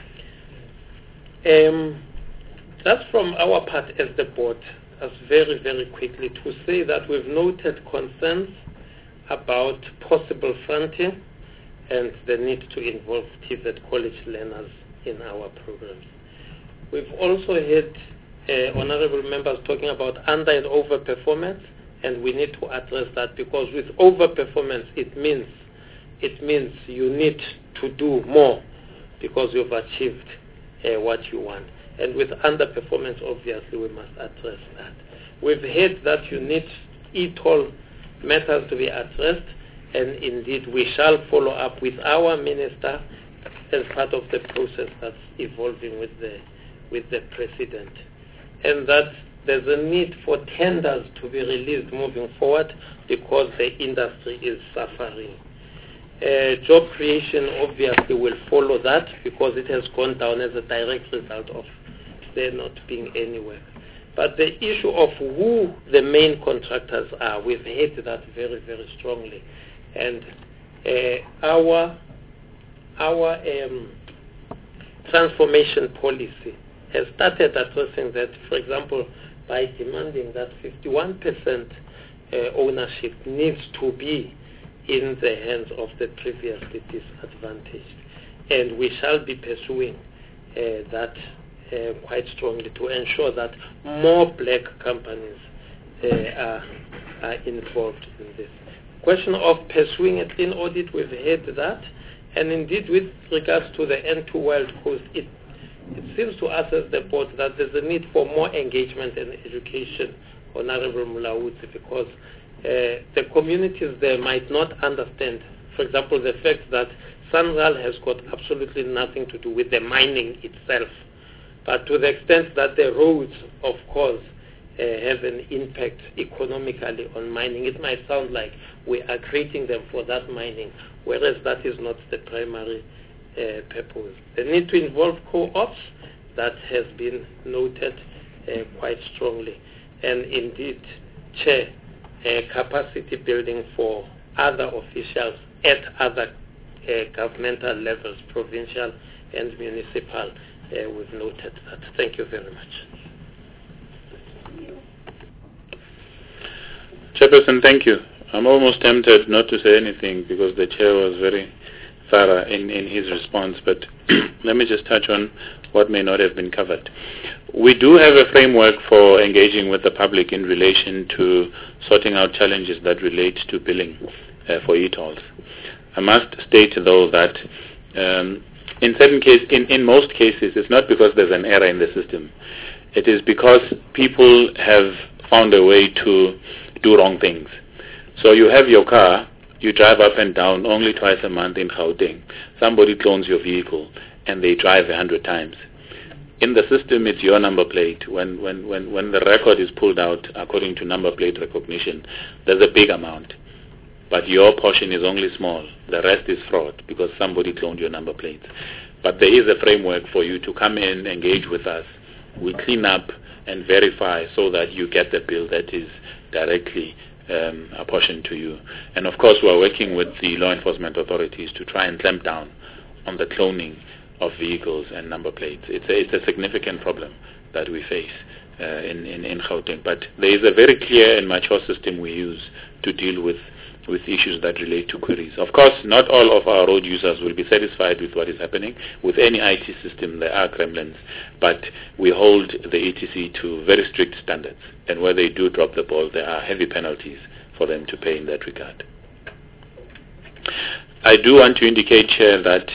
Speaker 9: Just from our part as the board, as very, very quickly to say that we've noted concerns about possible fronting and the need to involve TVET college learners in our programs. We've also heard honorable members talking about under and over performance, and we need to address that, because with over performance it means you need to do more because you've achieved what you want. And with underperformance, obviously, we must address that. We've heard that you need e-toll matters to be addressed, and indeed we shall follow up with our minister as part of the process that's evolving with the president. And that there's a need for tenders to be released moving forward because the industry is suffering. Job creation obviously will follow that because it has gone down as a direct result of there not being any work. But the issue of who the main contractors are, we've heard that very, very strongly. And our transformation policy has started addressing that, for example, by demanding that 51% ownership needs to be in the hands of the previously disadvantaged. And we shall be pursuing that quite strongly to ensure that more black companies are involved in this. Question of pursuing a clean audit, we've heard that. And indeed, with regards to the N2 Wild Coast, it seems to us as the board that there's a need for more engagement and education, Honorable Mulaudzi, because the communities there might not understand, for example, the fact that SANRAL has got absolutely nothing to do with the mining itself. But to the extent that the roads, of course, have an impact economically on mining, it might sound like we are creating them for that mining, whereas that is not the primary purpose. The need to involve co-ops, that has been noted quite strongly. And indeed, Chair, capacity building for other officials at other governmental levels, provincial and municipal, we've noted that. Thank you very much.
Speaker 4: Chairperson, thank you. I'm almost tempted not to say anything because the chair was very thorough in his response, but let me just touch on what may not have been covered. We do have a framework for engaging with the public in relation to sorting out challenges that relate to billing for e-tolls. I must state, though, that in most cases, it's not because there's an error in the system. It is because people have found a way to do wrong things. So you have your car, you drive up and down only twice a month in Gauteng. Somebody clones your vehicle and they drive 100 times. In the system, it's your number plate. When the record is pulled out according to number plate recognition, there's a big amount. But your portion is only small. The rest is fraud because somebody cloned your number plates. But there is a framework for you to come in, engage with us. We clean up and verify so that you get the bill that is directly apportioned to you. And of course, we are working with the law enforcement authorities to try and clamp down on the cloning of vehicles and number plates. It's a significant problem that we face in Gauteng. But there is a very clear and mature system we use to deal with issues that relate to queries. Of course, not all of our road users will be satisfied with what is happening. With any IT system, there are gremlins, but we hold the ETC to very strict standards, and where they do drop the ball, there are heavy penalties for them to pay in that regard. I do want to indicate, Chair, that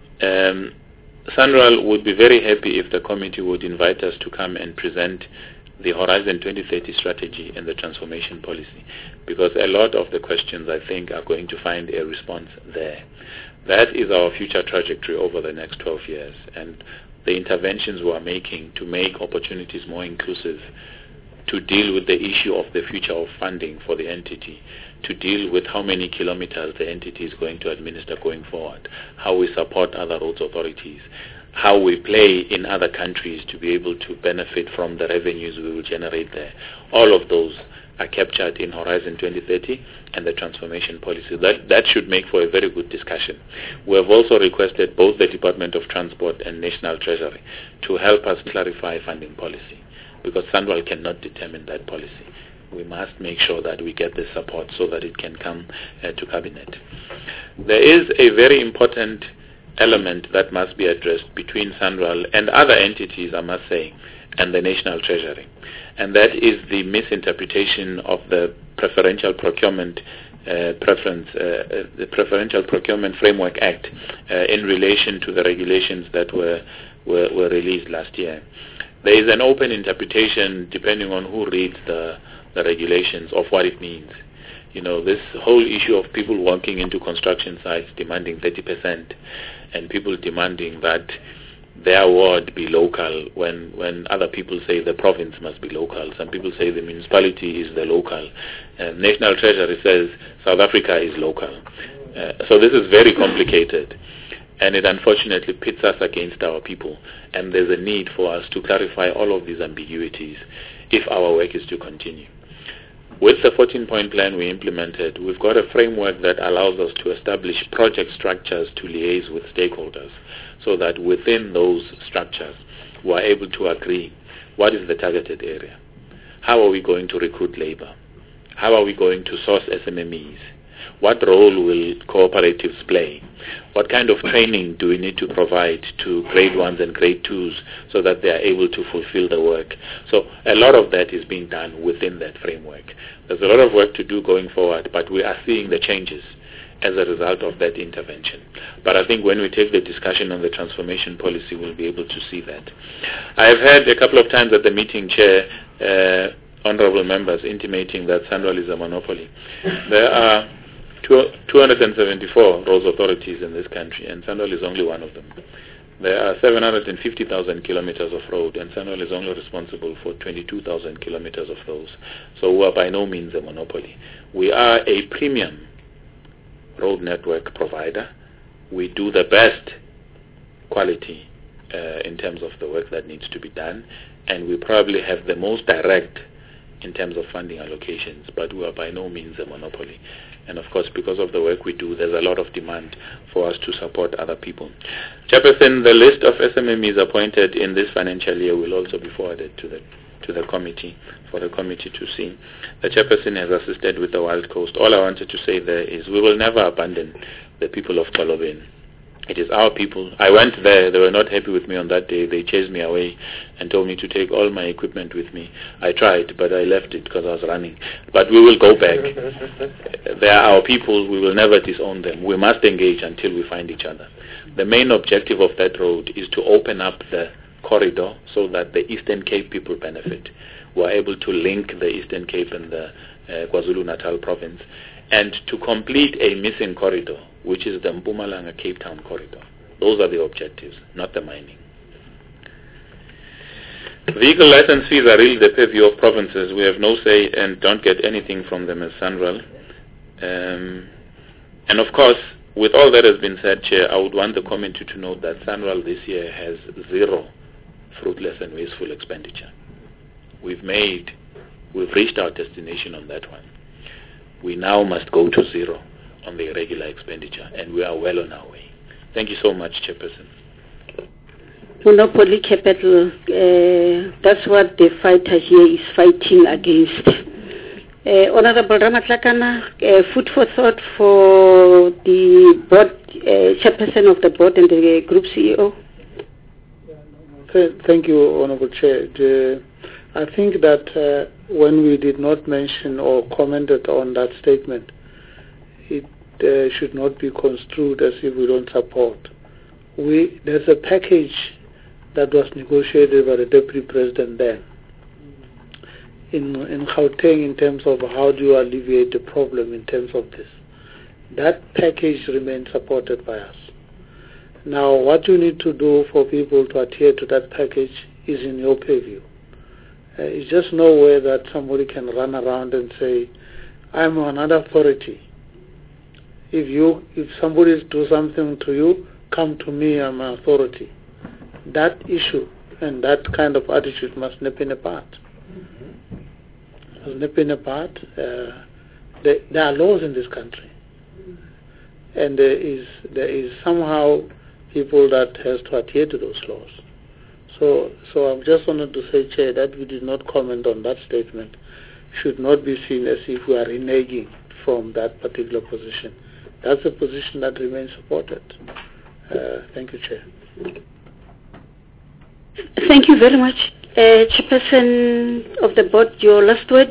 Speaker 4: SANRAL would be very happy if the committee would invite us to come and present the Horizon 2030 strategy and the transformation policy, because a lot of the questions, I think, are going to find a response there. That is our future trajectory over the next 12 years, and the interventions we are making to make opportunities more inclusive, to deal with the issue of the future of funding for the entity, to deal with how many kilometers the entity is going to administer going forward, how we support other roads authorities, how we play in other countries to be able to benefit from the revenues we will generate there. All of those are captured in Horizon 2030 and the transformation policy. That should make for a very good discussion. We have also requested both the Department of Transport and National Treasury to help us clarify funding policy, because SANRAL cannot determine that policy. We must make sure that we get the support so that it can come to Cabinet. There is a very important element that must be addressed between SANRAL and other entities, I must say, and the National Treasury, and that is the misinterpretation of the Preferential Procurement the Preferential Procurement Framework Act in relation to the regulations that were released last year. There is an open interpretation, depending on who reads the regulations, of what it means. You know, this whole issue of people walking into construction sites demanding 30% and people demanding that their ward be local when other people say the province must be local. Some people say the municipality is the local. National Treasury says South Africa is local. So this is very complicated, and it unfortunately pits us against our people, and there's a need for us to clarify all of these ambiguities if our work is to continue. With the 14-point plan we implemented, we've got a framework that allows us to establish project structures to liaise with stakeholders, so that within those structures we are able to agree what is the targeted area, how are we going to recruit labor, how are we going to source SMMEs, what role will cooperatives play, what kind of training do we need to provide to grade 1s and grade 2s so that they are able to fulfill the work. So a lot of that is being done within that framework. There's a lot of work to do going forward, but we are seeing the changes as a result of that intervention. But I think when we take the discussion on the transformation policy, we'll be able to see that. I have heard a couple of times at the meeting, Chair, honorable members intimating that SANRAL is a monopoly. There are 274 roads authorities in this country, and SANRAL is only one of them. There are 750,000 kilometers of road, and SANRAL is only responsible for 22,000 kilometers of those. So we are by no means a monopoly. We are a premium road network provider. We do the best quality in terms of the work that needs to be done, and we probably have the most direct in terms of funding allocations, but we are by no means a monopoly. And of course, because of the work we do, there's a lot of demand for us to support other people. Chairperson, the list of SMMEs appointed in this financial year will also be forwarded to the committee, for the committee to see. The Chairperson has assisted with the Wild Coast. All I wanted to say there is we will never abandon the people of Kolobeng. It is our people. I went there. They were not happy with me on that day. They chased me away and told me to take all my equipment with me. I tried, but I left it because I was running. But we will go back. They are our people. We will never disown them. We must engage until we find each other. The main objective of that road is to open up the corridor so that the Eastern Cape people benefit. We are able to link the Eastern Cape and the KwaZulu-Natal province, and to complete a missing corridor, which is the Mpumalanga Cape Town corridor. Those are the objectives, not the mining. Vehicle license fees are really the purview of provinces. We have no say and don't get anything from them as SANRAL. And of course, with all that has been said, Chair, I would want the committee to note that SANRAL this year has zero fruitless and wasteful expenditure. We've reached our destination on that one. We now must go to zero on the irregular expenditure, and we are well on our way. Thank you so much, Chairperson.
Speaker 1: Monopoly capital, that's what the fighter here is fighting against. Honorable Ramatlakana, food for thought for the board, Chairperson of the board and the group CEO.
Speaker 7: Thank you, Honorable Chair. I think that when we did not mention or commented on that statement, it should not be construed as if we don't support. There's a package that was negotiated by the Deputy President then in Gauteng in terms of how do you alleviate the problem in terms of this. That package remains supported by us. Now, what you need to do for people to adhere to that package is in your purview. It's just no way that somebody can run around and say, I'm another authority. If somebody do something to you, come to me, I'm an authority. That issue and that kind of attitude must nip in apart. nipping apart. There are laws in this country, and there is somehow people that has to adhere to those laws. So I just wanted to say, Chair, that we did not comment on that statement should not be seen as if we are reneging from that particular position. That's a position that remains supported. Thank you, Chair.
Speaker 1: Thank you very much. Chairperson of the board, your last word.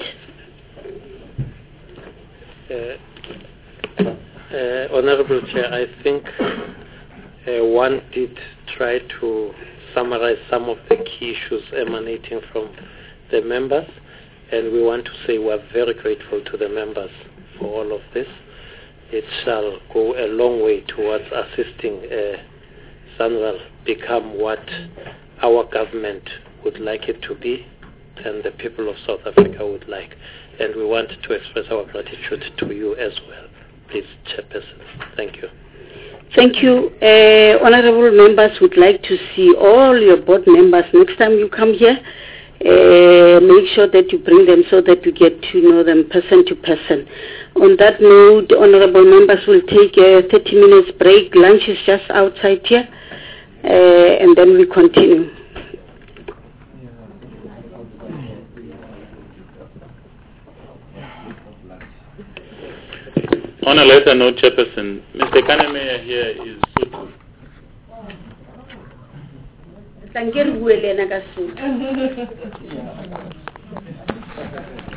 Speaker 9: Honorable Chair, I think one did try to summarize some of the key issues emanating from the members, and we want to say we are very grateful to the members for all of this. It shall go a long way towards assisting SANRAL become what our government would like it to be and the people of South Africa would like. And we want to express our gratitude to you as well. Please, Chairperson. Thank you.
Speaker 1: Thank you. Honorable members would like to see all your board members next time you come here. Make sure that you bring them so that you get to know them person to person. On that note, honorable members will take a 30 minutes break. Lunch is just outside here, and then we continue.
Speaker 4: On a later note, Chairperson, Mr. Kanemeyer here is Sotho.
Speaker 1: Thank you.